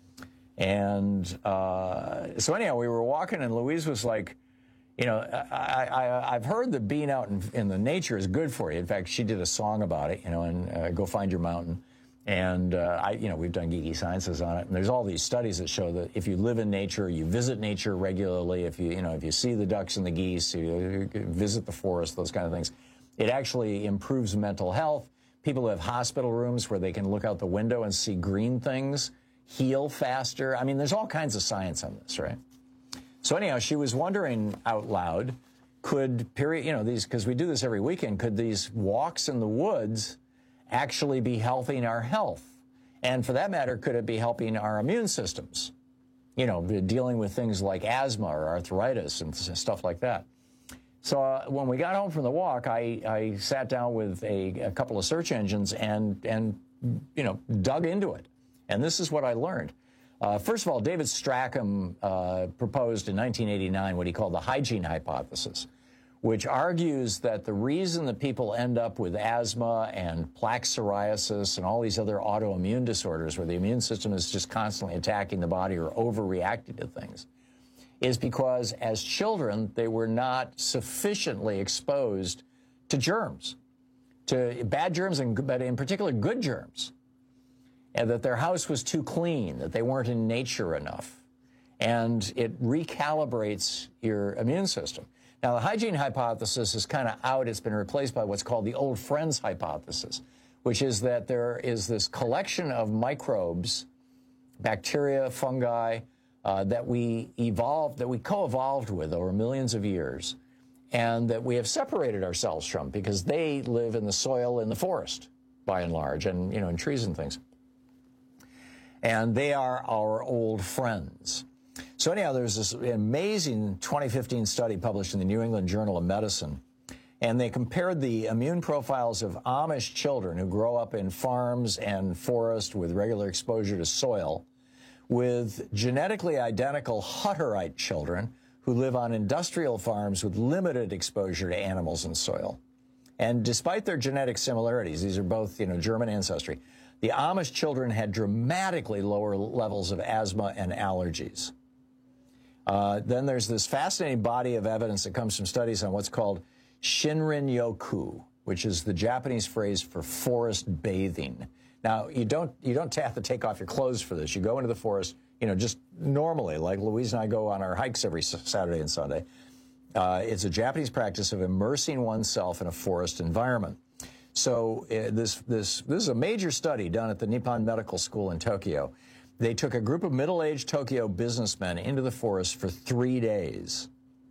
And uh, so anyhow, we were walking and Louise was like, you know, I, I, I've heard that being out in, in the nature is good for you. In fact, she did a song about it, you know, and uh, Go Find Your Mountain. And, uh, I, you know, we've done geeky sciences on it. And there's all these studies that show that if you live in nature, you visit nature regularly, if you, you know, if you see the ducks and the geese, you, you visit the forest, those kind of things, it actually improves mental health. People who have hospital rooms where they can look out the window and see green things heal faster. I mean, there's all kinds of science on this, right? So anyhow, she was wondering out loud, could, period, you know, these, because we do this every weekend, could these walks in the woods actually be helping our health? And for that matter, could it be helping our immune systems? You know, dealing with things like asthma or arthritis and stuff like that. So uh, when we got home from the walk, I, I sat down with a, a couple of search engines and, and, you know, dug into it. And this is what I learned. Uh, first of all, David Strachan uh, proposed in nineteen eighty-nine what he called the hygiene hypothesis, which argues that the reason that people end up with asthma and plaque psoriasis and all these other autoimmune disorders where the immune system is just constantly attacking the body or overreacting to things is because as children, they were not sufficiently exposed to germs, to bad germs, and, but in particular good germs. And that their house was too clean, that they weren't in nature enough. And it recalibrates your immune system. Now, the hygiene hypothesis is kind of out. It's been replaced by what's called the old friends hypothesis, which is that there is this collection of microbes, bacteria, fungi, uh, that we evolved, that we co-evolved with over millions of years, and that we have separated ourselves from because they live in the soil in the forest, by and large, and, you know, in trees and things. And they are our old friends. So anyhow, there's this amazing twenty fifteen study published in the New England Journal of Medicine. And they compared the immune profiles of Amish children who grow up in farms and forest with regular exposure to soil with genetically identical Hutterite children who live on industrial farms with limited exposure to animals and soil. And despite their genetic similarities, these are both, you know, German ancestry, the Amish children had dramatically lower levels of asthma and allergies. Uh, then there's this fascinating body of evidence that comes from studies on what's called Shinrin-yoku, which is the Japanese phrase for forest bathing. Now, you don't you don't have to take off your clothes for this. You go into the forest, you know, just normally, like Louise and I go on our hikes every Saturday and Sunday. Uh, it's a Japanese practice of immersing oneself in a forest environment. So uh, this this this is a major study done at the Nippon Medical School in Tokyo. They took a group of middle-aged Tokyo businessmen into the forest for three days.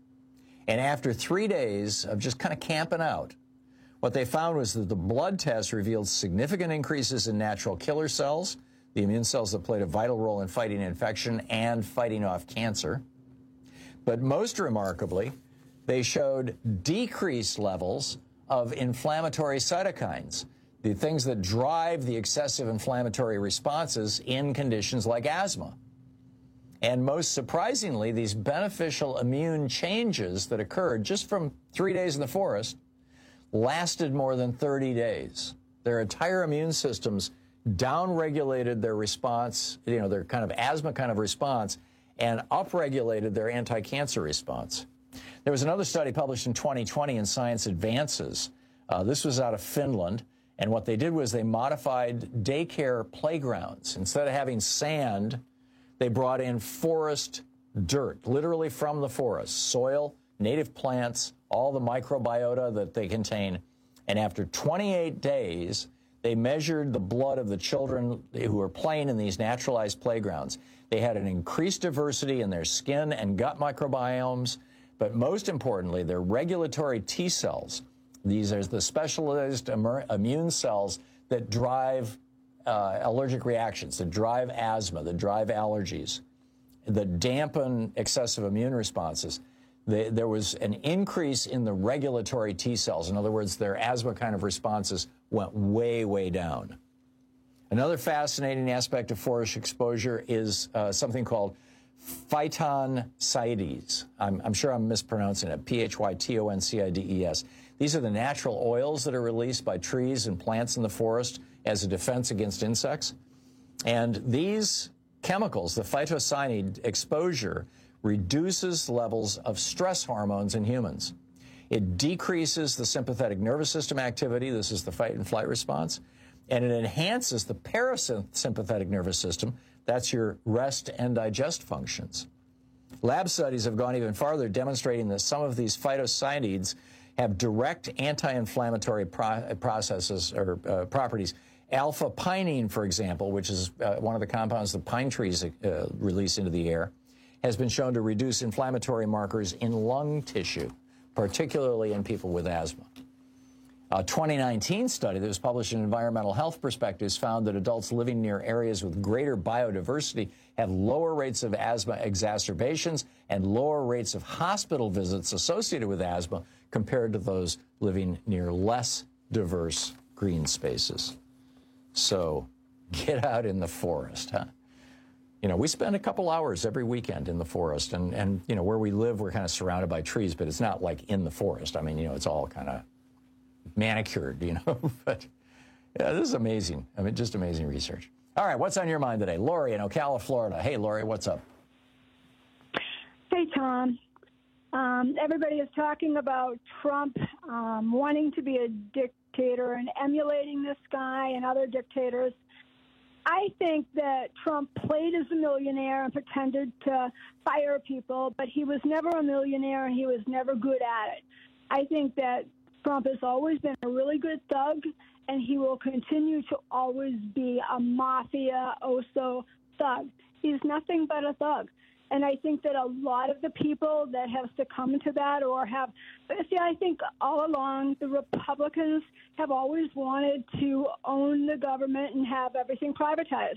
And after three days of just kind of camping out, what they found was that the blood test revealed significant increases in natural killer cells, the immune cells that played a vital role in fighting infection and fighting off cancer. But most remarkably, they showed decreased levels of inflammatory cytokines, the things that drive the excessive inflammatory responses in conditions like asthma. And most surprisingly, these beneficial immune changes that occurred just from three days in the forest lasted more than thirty days. Their entire immune systems downregulated their response, you know, their kind of asthma kind of response, and upregulated their anti-cancer response. There was another study published in twenty twenty in Science Advances. Uh, this was out of Finland. And what they did was they modified daycare playgrounds. Instead of having sand, they brought in forest dirt, literally from the forest, soil, native plants, all the microbiota that they contain. And after twenty-eight days, they measured the blood of the children who were playing in these naturalized playgrounds. They had an increased diversity in their skin and gut microbiomes, but most importantly, their regulatory T cells. These are the specialized immune cells that drive uh, allergic reactions, that drive asthma, that drive allergies, that dampen excessive immune responses. They, there was an increase in the regulatory T cells. In other words, their asthma kind of responses went way, way down. Another fascinating aspect of forest exposure is uh, something called phytoncides. I'm, I'm sure I'm mispronouncing it, P H Y T O N C I D E S. These are the natural oils that are released by trees and plants in the forest as a defense against insects. And these chemicals, the phytocyanide exposure, reduces levels of stress hormones in humans. It decreases the sympathetic nervous system activity. This is the fight and flight response. And it enhances the parasympathetic nervous system. That's your rest and digest functions. Lab studies have gone even farther, demonstrating that some of these phytocyanides have direct anti-inflammatory pro- processes or uh, properties. Alpha-pinene, for example, which is uh, one of the compounds that pine trees uh, release into the air, has been shown to reduce inflammatory markers in lung tissue, particularly in people with asthma. A twenty nineteen study that was published in Environmental Health Perspectives found that adults living near areas with greater biodiversity have lower rates of asthma exacerbations and lower rates of hospital visits associated with asthma compared to those living near less diverse green spaces. So get out in the forest, huh? You know, we spend a couple hours every weekend in the forest, and, and you know, where we live, we're kind of surrounded by trees, but it's not like in the forest. I mean, you know, it's all kind of manicured, you know, but yeah, this is amazing. I mean, just amazing research. All right, what's on your mind today? Lori in Ocala, Florida. Hey, Lori, what's up? Hey, Tom. Um, everybody is talking about Trump um, wanting to be a dictator and emulating this guy and other dictators. I think that Trump played as a millionaire and pretended to fire people, but he was never a millionaire and he was never good at it. I think that Trump has always been a really good thug, and he will continue to always be a mafia, oso thug. He's nothing but a thug. And I think that a lot of the people that have succumbed to that or have, see, I think all along the Republicans have always wanted to own the government and have everything privatized.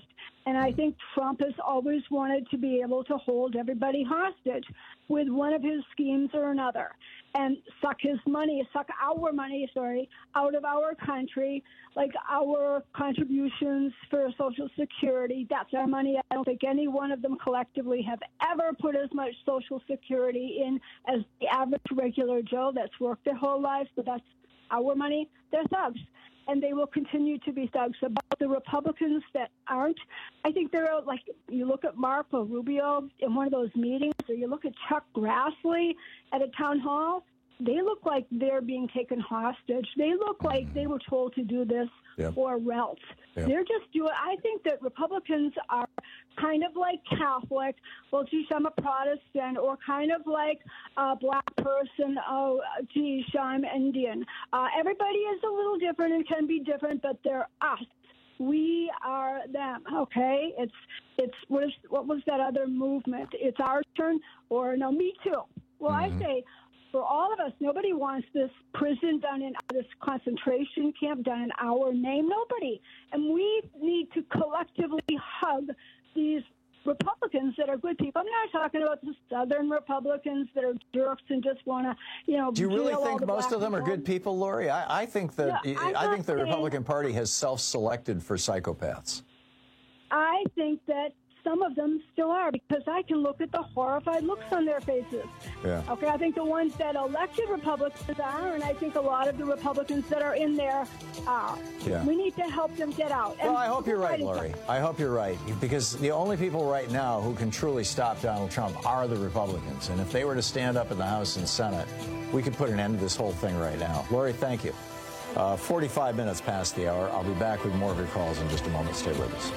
And I think Trump has always wanted to be able to hold everybody hostage with one of his schemes or another and suck his money, suck our money, sorry, out of our country, like our contributions for Social Security. That's our money. I don't think any one of them collectively have ever put as much Social Security in as the average regular Joe that's worked their whole lives, but that's our money. They're thugs. And they will continue to be thugs. About the Republicans that aren't, I think they're like, you look at Marco Rubio in one of those meetings, or you look at Chuck Grassley at a town hall, they look like they're being taken hostage. They look like they were told to do this yep. or else. Yep. They're just doing, I think that Republicans are kind of like Catholic, well, geez, I'm a Protestant, or kind of like a black person, oh, geez, I'm Indian. Uh, everybody is a little different and can be different, but they're us. We are them, okay? It's, it's what, is, what was that other movement? It's our turn, or no, me too. Well, mm-hmm. I say, for all of us, nobody wants this prison done in this concentration camp done in our name. Nobody. And we need to collectively hug these Republicans that are good people. I'm not talking about the Southern Republicans that are jerks and just want to, you know. Do you really think most of them are good people, Lori? I, I think that yeah, I think the saying, Republican Party has self-selected for psychopaths. I think that some of them still are, because I can look at the horrified looks on their faces. Yeah. Okay, I think the ones that elected Republicans are, and I think a lot of the Republicans that are in there are. Yeah. We need to help them get out. Well, I hope you're right, Lori. I hope you're right, because the only people right now who can truly stop Donald Trump are the Republicans. And if they were to stand up in the House and Senate, we could put an end to this whole thing right now. Lori, thank you. Uh, forty-five minutes past the hour. I'll be back with more of your calls in just a moment. Stay with us.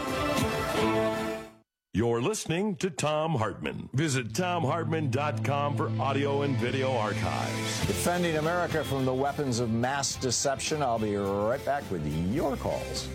You're listening to Thom Hartmann. Visit Thom Hartmann dot com for audio and video archives. Defending America from the weapons of mass deception. I'll be right back with your calls.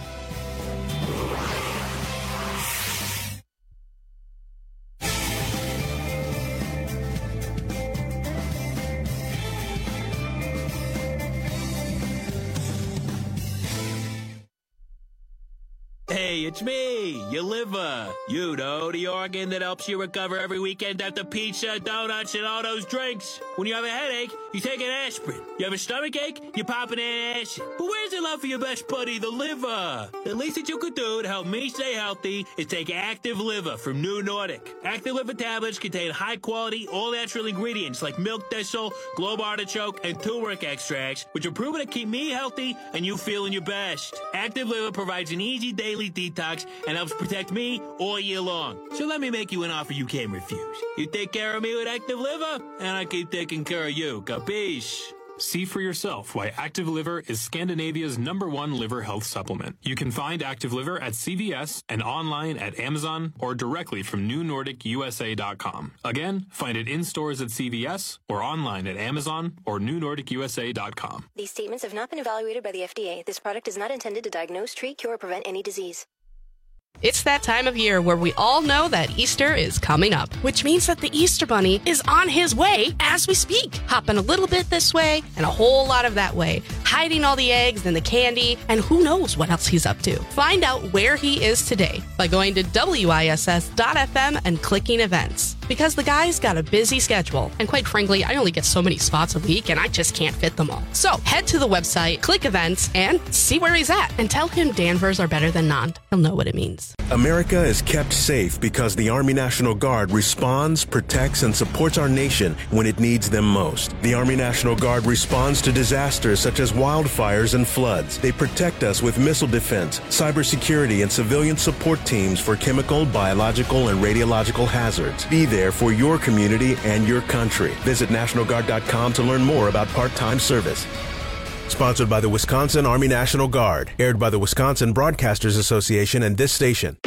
Hey, it's me, your liver. You know, the organ that helps you recover every weekend after pizza, donuts, and all those drinks. When you have a headache, you take an aspirin. You have a stomach ache, you pop an acid. But where's the love for your best buddy, the liver? The least that you could do to help me stay healthy is take Active Liver from New Nordic. Active Liver tablets contain high-quality, all-natural ingredients like milk thistle, globe artichoke, and turmeric extracts, which are proven to keep me healthy and you feeling your best. Active Liver provides an easy daily detox and helps protect me all year long. So let me make you an offer you can't refuse. You take care of me with Active Liver, and I keep taking care of you. Capiche? See for yourself why Active Liver is Scandinavia's number one liver health supplement. You can find Active Liver at C V S and online at Amazon or directly from New Nordic U S A dot com. Again, find it in stores at C V S or online at Amazon or New Nordic U S A dot com. These statements have not been evaluated by the F D A. This product is not intended to diagnose, treat, cure, or prevent any disease. It's that time of year where we all know that Easter is coming up, which means that the Easter Bunny is on his way as we speak, hopping a little bit this way and a whole lot of that way, hiding all the eggs and the candy, and who knows what else he's up to. Find out where he is today by going to W I S S dot F M and clicking events. Because the guy's got a busy schedule, and quite frankly, I only get so many spots a week and I just can't fit them all. So head to the website, click events, and see where he's at, and tell him Danvers are better than Nant. He'll know what it means. America is kept safe because the Army National Guard responds, protects, and supports our nation when it needs them most. The Army National Guard responds to disasters such as wildfires and floods. They protect us with missile defense, cybersecurity, and civilian support teams for chemical, biological, and radiological hazards. Be there for your community and your country. Visit National Guard dot com to learn more about part-time service. Sponsored by the Wisconsin Army National Guard. Aired by the Wisconsin Broadcasters Association and this station.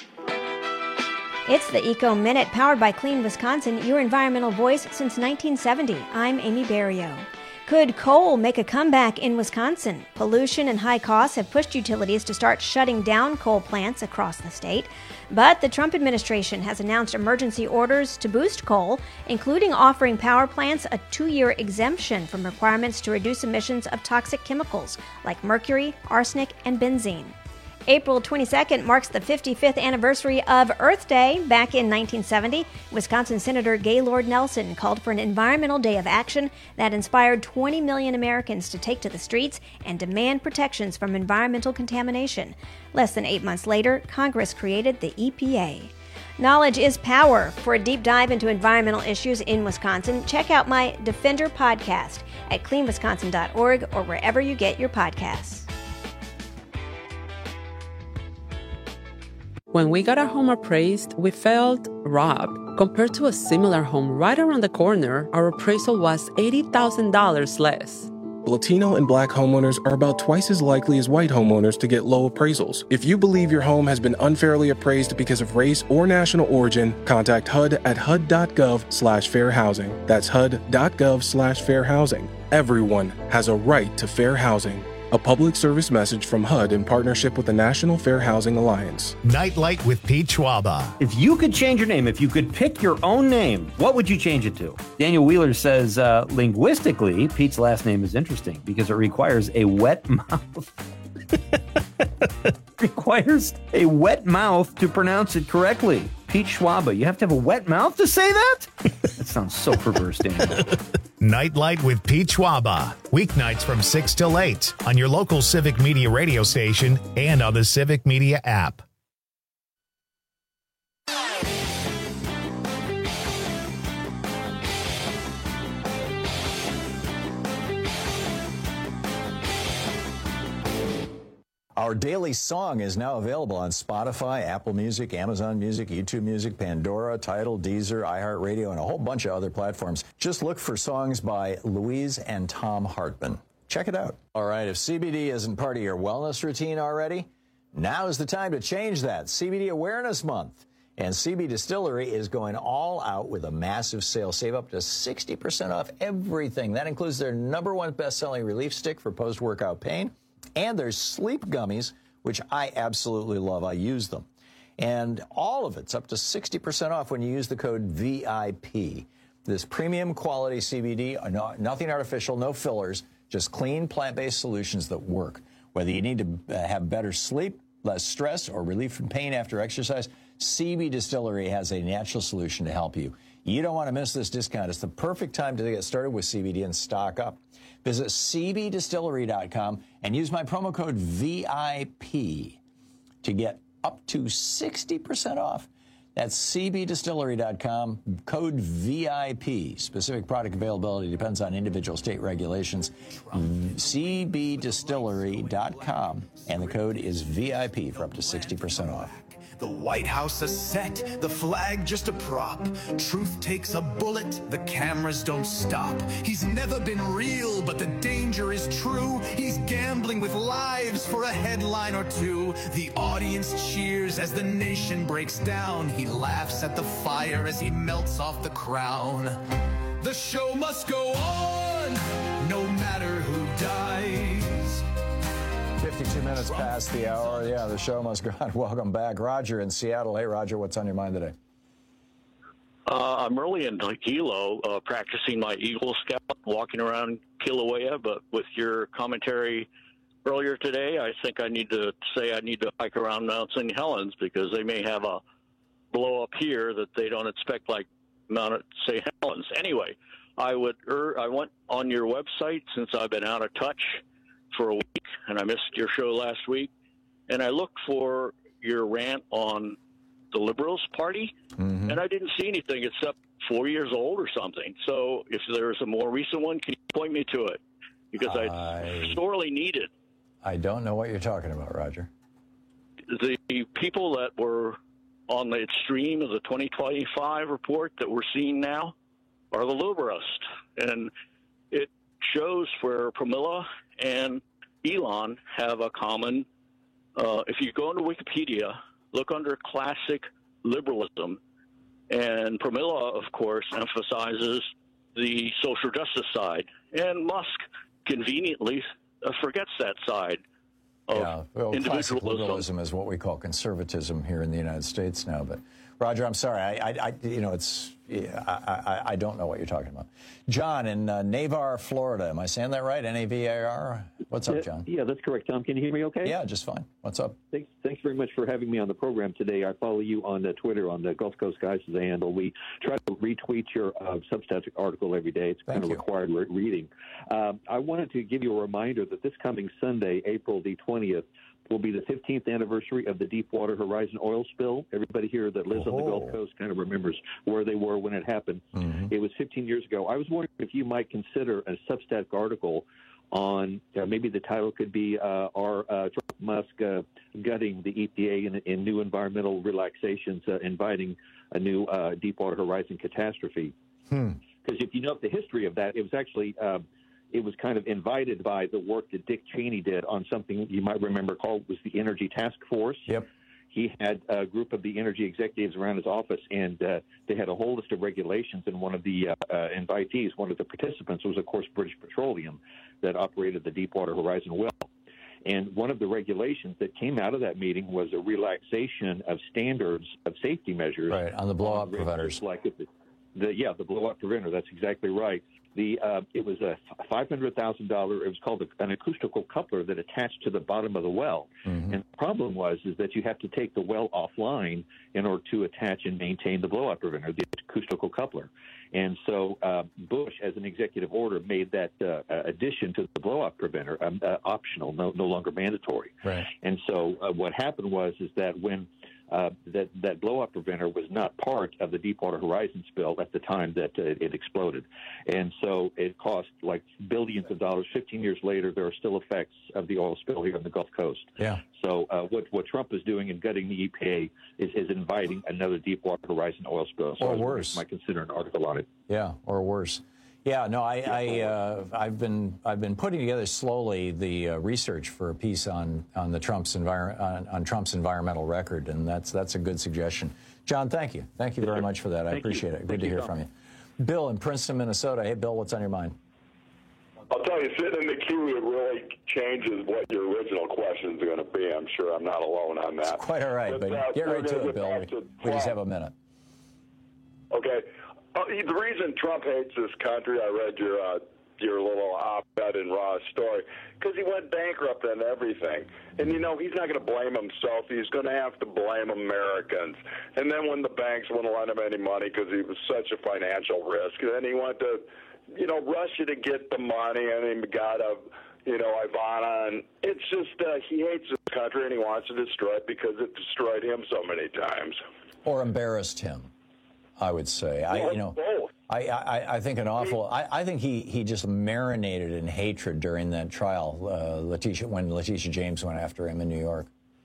It's the Eco Minute, powered by Clean Wisconsin, your environmental voice since nineteen seventy. I'm Amy Barrio. Could coal make a comeback in Wisconsin? Pollution and high costs have pushed utilities to start shutting down coal plants across the state. But the Trump administration has announced emergency orders to boost coal, including offering power plants a two-year exemption from requirements to reduce emissions of toxic chemicals like mercury, arsenic, and benzene. April twenty-second marks the fifty-fifth anniversary of Earth Day. Back in nineteen seventy, Wisconsin Senator Gaylord Nelson called for an environmental day of action that inspired twenty million Americans to take to the streets and demand protections from environmental contamination. Less than eight months later, Congress created the E P A. Knowledge is power. For a deep dive into environmental issues in Wisconsin, check out my Defender podcast at clean wisconsin dot org or wherever you get your podcasts. When we got our home appraised, we felt robbed. Compared to a similar home right around the corner, our appraisal was eighty thousand dollars less. Latino and Black homeowners are about twice as likely as white homeowners to get low appraisals. If you believe your home has been unfairly appraised because of race or national origin, contact H U D at H U D dot gov slash fair housing. That's H U D dot gov slash fair housing. Everyone has a right to fair housing. A public service message from H U D in partnership with the National Fair Housing Alliance. Nightlight with Pete Schwaba. If you could change your name, if you could pick your own name, what would you change it to? Daniel Wheeler says, uh, linguistically, Pete's last name is interesting because it requires a wet mouth. requires a wet mouth to pronounce it correctly. Pete Schwaba. You have to have a wet mouth to say that? That sounds so perverse, Daniel. Nightlight with Pete Schwaba. Weeknights from six till eight on your local Civic Media radio station and on the Civic Media app. Our daily song is now available on Spotify, Apple Music, Amazon Music, YouTube Music, Pandora, Tidal, Deezer, iHeartRadio, and a whole bunch of other platforms. Just look for songs by Louise and Tom Hartman. Check it out. All right, if C B D isn't part of your wellness routine already, now is the time to change that. C B D Awareness Month. And C B Distillery is going all out with a massive sale. Save up to sixty percent off everything. That includes their number one best-selling relief stick for post-workout pain. And there's sleep gummies, which I absolutely love. I use them. And all of it's up to sixty percent off when you use the code V I P. This premium quality C B D, no, nothing artificial, no fillers, just clean plant-based solutions that work. Whether you need to have better sleep, less stress, or relief from pain after exercise, C B Distillery has a natural solution to help you. You don't want to miss this discount. It's the perfect time to get started with C B D and stock up. Visit C B distillery dot com and use my promo code V I P to get up to sixty percent off. That's C B distillery dot com, code V I P. Specific product availability depends on individual state regulations. C B distillery dot com, and the code is V I P for up to sixty percent off. The White House a set, the flag just a prop. Truth takes a bullet, the cameras don't stop. He's never been real, but the danger is true. He's gambling with lives for a headline or two. The audience cheers as the nation breaks down. He laughs at the fire as he melts off the crown. The show must go on, no matter who dies. fifty-two minutes past the hour. Yeah, the show must go on. Welcome back. Roger in Seattle. Hey, Roger, what's on your mind today? Uh, I'm really in Hilo, uh, practicing my Eagle Scout, walking around Kilauea, but with your commentary earlier today, I think I need to say I need to hike around Mount Saint Helens because they may have a blow up here that they don't expect like Mount Saint Helens. Anyway, I would er, I went on your website since I've been out of touch for a week, and I missed your show last week, and I looked for your rant on the Liberals Party, mm-hmm. and I didn't see anything except four years old or something. So if there's a more recent one, can you point me to it? Because I, I sorely need it. I don't know what you're talking about, Roger. The people that were on the extreme of the twenty twenty-five report that we're seeing now are the Liberals, and it shows where Pramila and Elon have a common, uh, if you go into Wikipedia, look under classic liberalism, and Pramila, of course, emphasizes the social justice side, and Musk conveniently uh, forgets that side of yeah, well, individualism. Classic liberalism is what we call conservatism here in the United States now, but Roger, I'm sorry. I, I, I you know, it's, yeah, I, I, I don't know what you're talking about. John in uh, Navarre, Florida. Am I saying that right? N A V A R? What's up, John? Yeah, that's correct. Tom, can you hear me okay? Yeah, just fine. What's up? Thanks, thanks very much for having me on the program today. I follow you on uh, Twitter on the Gulf Coast Guys as a handle. We try to retweet your uh, Substack article every day. It's kind Thank of you. required re- reading. Um, I wanted to give you a reminder that this coming Sunday, April the twentieth, will be the fifteenth anniversary of the Deepwater Horizon oil spill. Everybody here that lives oh. on the Gulf Coast kind of remembers where they were when it happened. Mm-hmm. It was fifteen years ago. I was wondering if you might consider a Substack article on, uh, maybe the title could be uh, our uh, Trump Musk uh, gutting the E P A in, in new environmental relaxations, uh, inviting a new uh, Deepwater Horizon catastrophe. Hmm. Because if you know the history of that, it was actually uh, it was kind of invited by the work that Dick Cheney did on something you might remember called was the Energy Task Force. Yep. He had a group of the energy executives around his office, and uh, they had a whole list of regulations. And one of the uh, uh, invitees, one of the participants, was, of course, British Petroleum that operated the Deepwater Horizon well. And one of the regulations that came out of that meeting was a relaxation of standards of safety measures. Right, on the blowout preventers. Like the, the, yeah, the blowout preventer. That's exactly right. The uh, it was a five hundred thousand dollars. It was called an acoustical coupler that attached to the bottom of the well. Mm-hmm. And the problem was is that you have to take the well offline in order to attach and maintain the blowout preventer, the acoustical coupler. And so uh, Bush, as an executive order, made that uh, addition to the blowout preventer um, uh, optional, no, no longer mandatory. Right. And so uh, what happened was is that when Uh, that that blowout preventer was not part of the Deepwater Horizon spill at the time that uh, it exploded, and so it cost like billions of dollars. Fifteen years later, there are still effects of the oil spill here on the Gulf Coast. Yeah. So uh, what what Trump is doing in gutting the E P A is, is inviting another Deepwater Horizon oil spill. So Or I was worse. might consider an article on it. Yeah, or worse. Yeah, no, I, I, uh, I've been I've been putting together slowly the uh, research for a piece on on the Trump's envir- on, on Trump's environmental record, and that's that's a good suggestion. John, thank you, thank you very much for that. I Thank appreciate you. it. Good Thank to you, hear Tom. from you. Bill in Princeton, Minnesota. Hey, Bill, what's on your mind? I'll tell you, sitting in the queue, it really changes what your original question is going to be. I'm sure I'm not alone on that. It's quite all right, but, uh, get we're right to gonna it, get Bill. back We, to we just Trump. have a minute. Okay. Uh, the reason Trump hates this country, I read your uh, your little op-ed in Raw's story, because he went bankrupt on everything. And, you know, he's not going to blame himself. He's going to have to blame Americans. And then when the banks wouldn't lend him any money because he was such a financial risk, then he went to, you know, Russia to get the money, and he got a, you know, Ivana. And it's just uh, he hates this country, and he wants to destroy it because it destroyed him so many times. Or embarrassed him, I would say. I, Well, you know, both. I, I, I think an awful. I, I think he, he just marinated in hatred during that trial. Uh, Letitia, when Letitia James went after him in New York.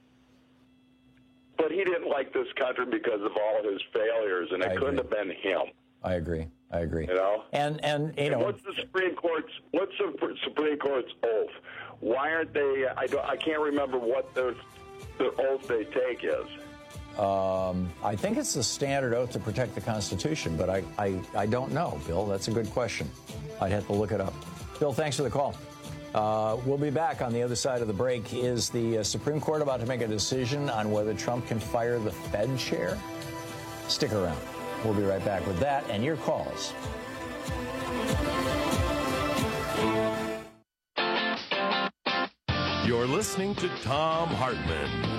But he didn't like this country because of all his failures, and it I couldn't agree. have been him. I agree. I agree. You know. And and you And know. what's the Supreme Court's what's the Supreme Court's oath? Why aren't they? I don't. I can't remember what the the oath they take is. Um, I think it's the standard oath to protect the Constitution, but I, I, I don't know, Bill. That's a good question. I'd have to look it up. Bill, thanks for the call. Uh, we'll be back on the other side of the break. Is the uh, Supreme Court about to make a decision on whether Trump can fire the Fed chair? Stick around. We'll be right back with that and your calls. You're listening to Thom Hartmann.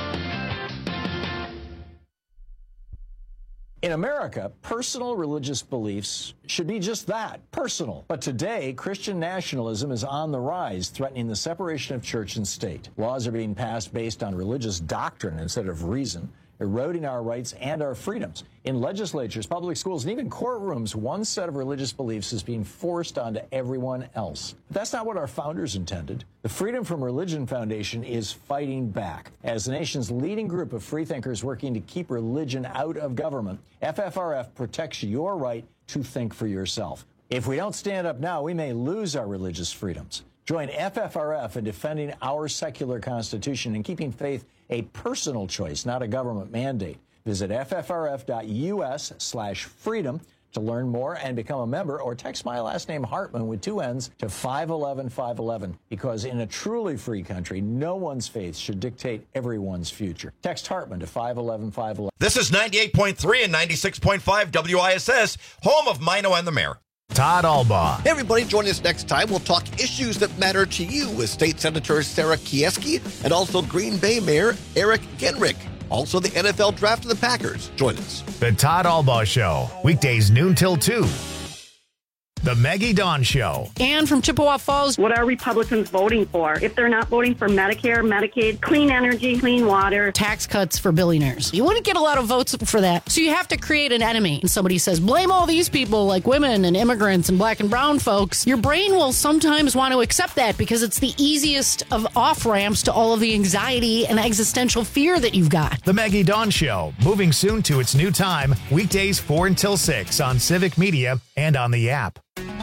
In America, personal religious beliefs should be just that, personal. But today, Christian nationalism is on the rise, threatening the separation of church and state. Laws are being passed based on religious doctrine instead of reason, eroding our rights and our freedoms. In legislatures, public schools, and even courtrooms, one set of religious beliefs is being forced onto everyone else. But that's not what our founders intended. The Freedom from Religion Foundation is fighting back. As the nation's leading group of freethinkers working to keep religion out of government, F F R F protects your right to think for yourself. If we don't stand up now, we may lose our religious freedoms. Join F F R F in defending our secular constitution and keeping faith a personal choice, not a government mandate. Visit F F R F dot U S slash freedom To learn more and become a member, or text my last name Hartman with two N's to five eleven five eleven. Because in a truly free country, no one's faith should dictate everyone's future. Text Hartman to five eleven five eleven. This is ninety-eight point three and ninety-six point five W I S S, home of Mino and the Mayor. Todd Albaugh. Hey everybody, join us next time. We'll talk issues that matter to you with State Senator Sarah Kieski and also Green Bay Mayor Eric Genrich. Also, the N F L Draft of the Packers. Join us. The Todd Albaugh Show, weekdays noon till two. The Maggie Dawn Show. And from Chippewa Falls. What are Republicans voting for? If they're not voting for Medicare, Medicaid, clean energy, clean water. Tax cuts for billionaires. You wouldn't get a lot of votes for that. So you have to create an enemy. And somebody says, blame all these people like women and immigrants and black and brown folks. Your brain will sometimes want to accept that because it's the easiest of off-ramps to all of the anxiety and existential fear that you've got. The Maggie Dawn Show, moving soon to its new time, weekdays four until six on Civic Media and on the app.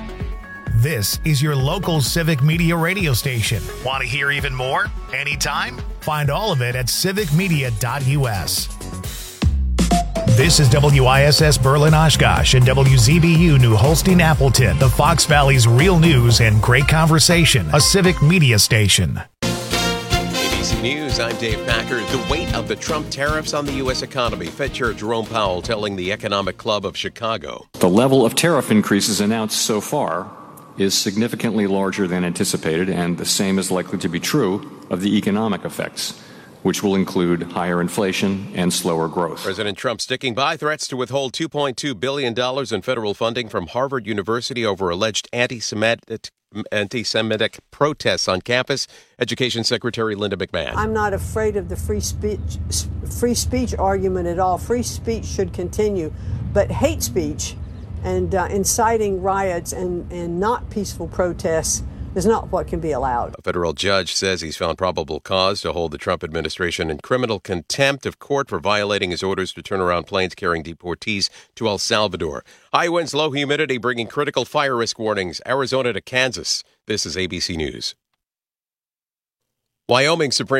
This is your local Civic Media radio station. Want to hear even more? Anytime? Find all of it at civic media dot u s. This is W I S S Berlin Oshkosh and W Z B U New Holstein Appleton, the Fox Valley's real news and great conversation, a Civic Media station. A B C News, I'm Dave Packer. The weight of the Trump tariffs on the U S economy. Fed Chair Jerome Powell telling the Economic Club of Chicago. The level of tariff increases announced so far is significantly larger than anticipated, and the same is likely to be true of the economic effects, which will include higher inflation and slower growth. President Trump sticking by threats to withhold two point two billion dollars in federal funding from Harvard University over alleged anti-Semitic, anti-Semitic protests on campus. Education Secretary Linda McMahon. I'm not afraid of the free speech, free speech argument at all. Free speech should continue, but hate speech and uh, inciting riots and, and not peaceful protests is not what can be allowed. A federal judge says he's found probable cause to hold the Trump administration in criminal contempt of court for violating his orders to turn around planes carrying deportees to El Salvador. High winds, low humidity bringing critical fire risk warnings. Arizona to Kansas. This is A B C News. Wyoming Supreme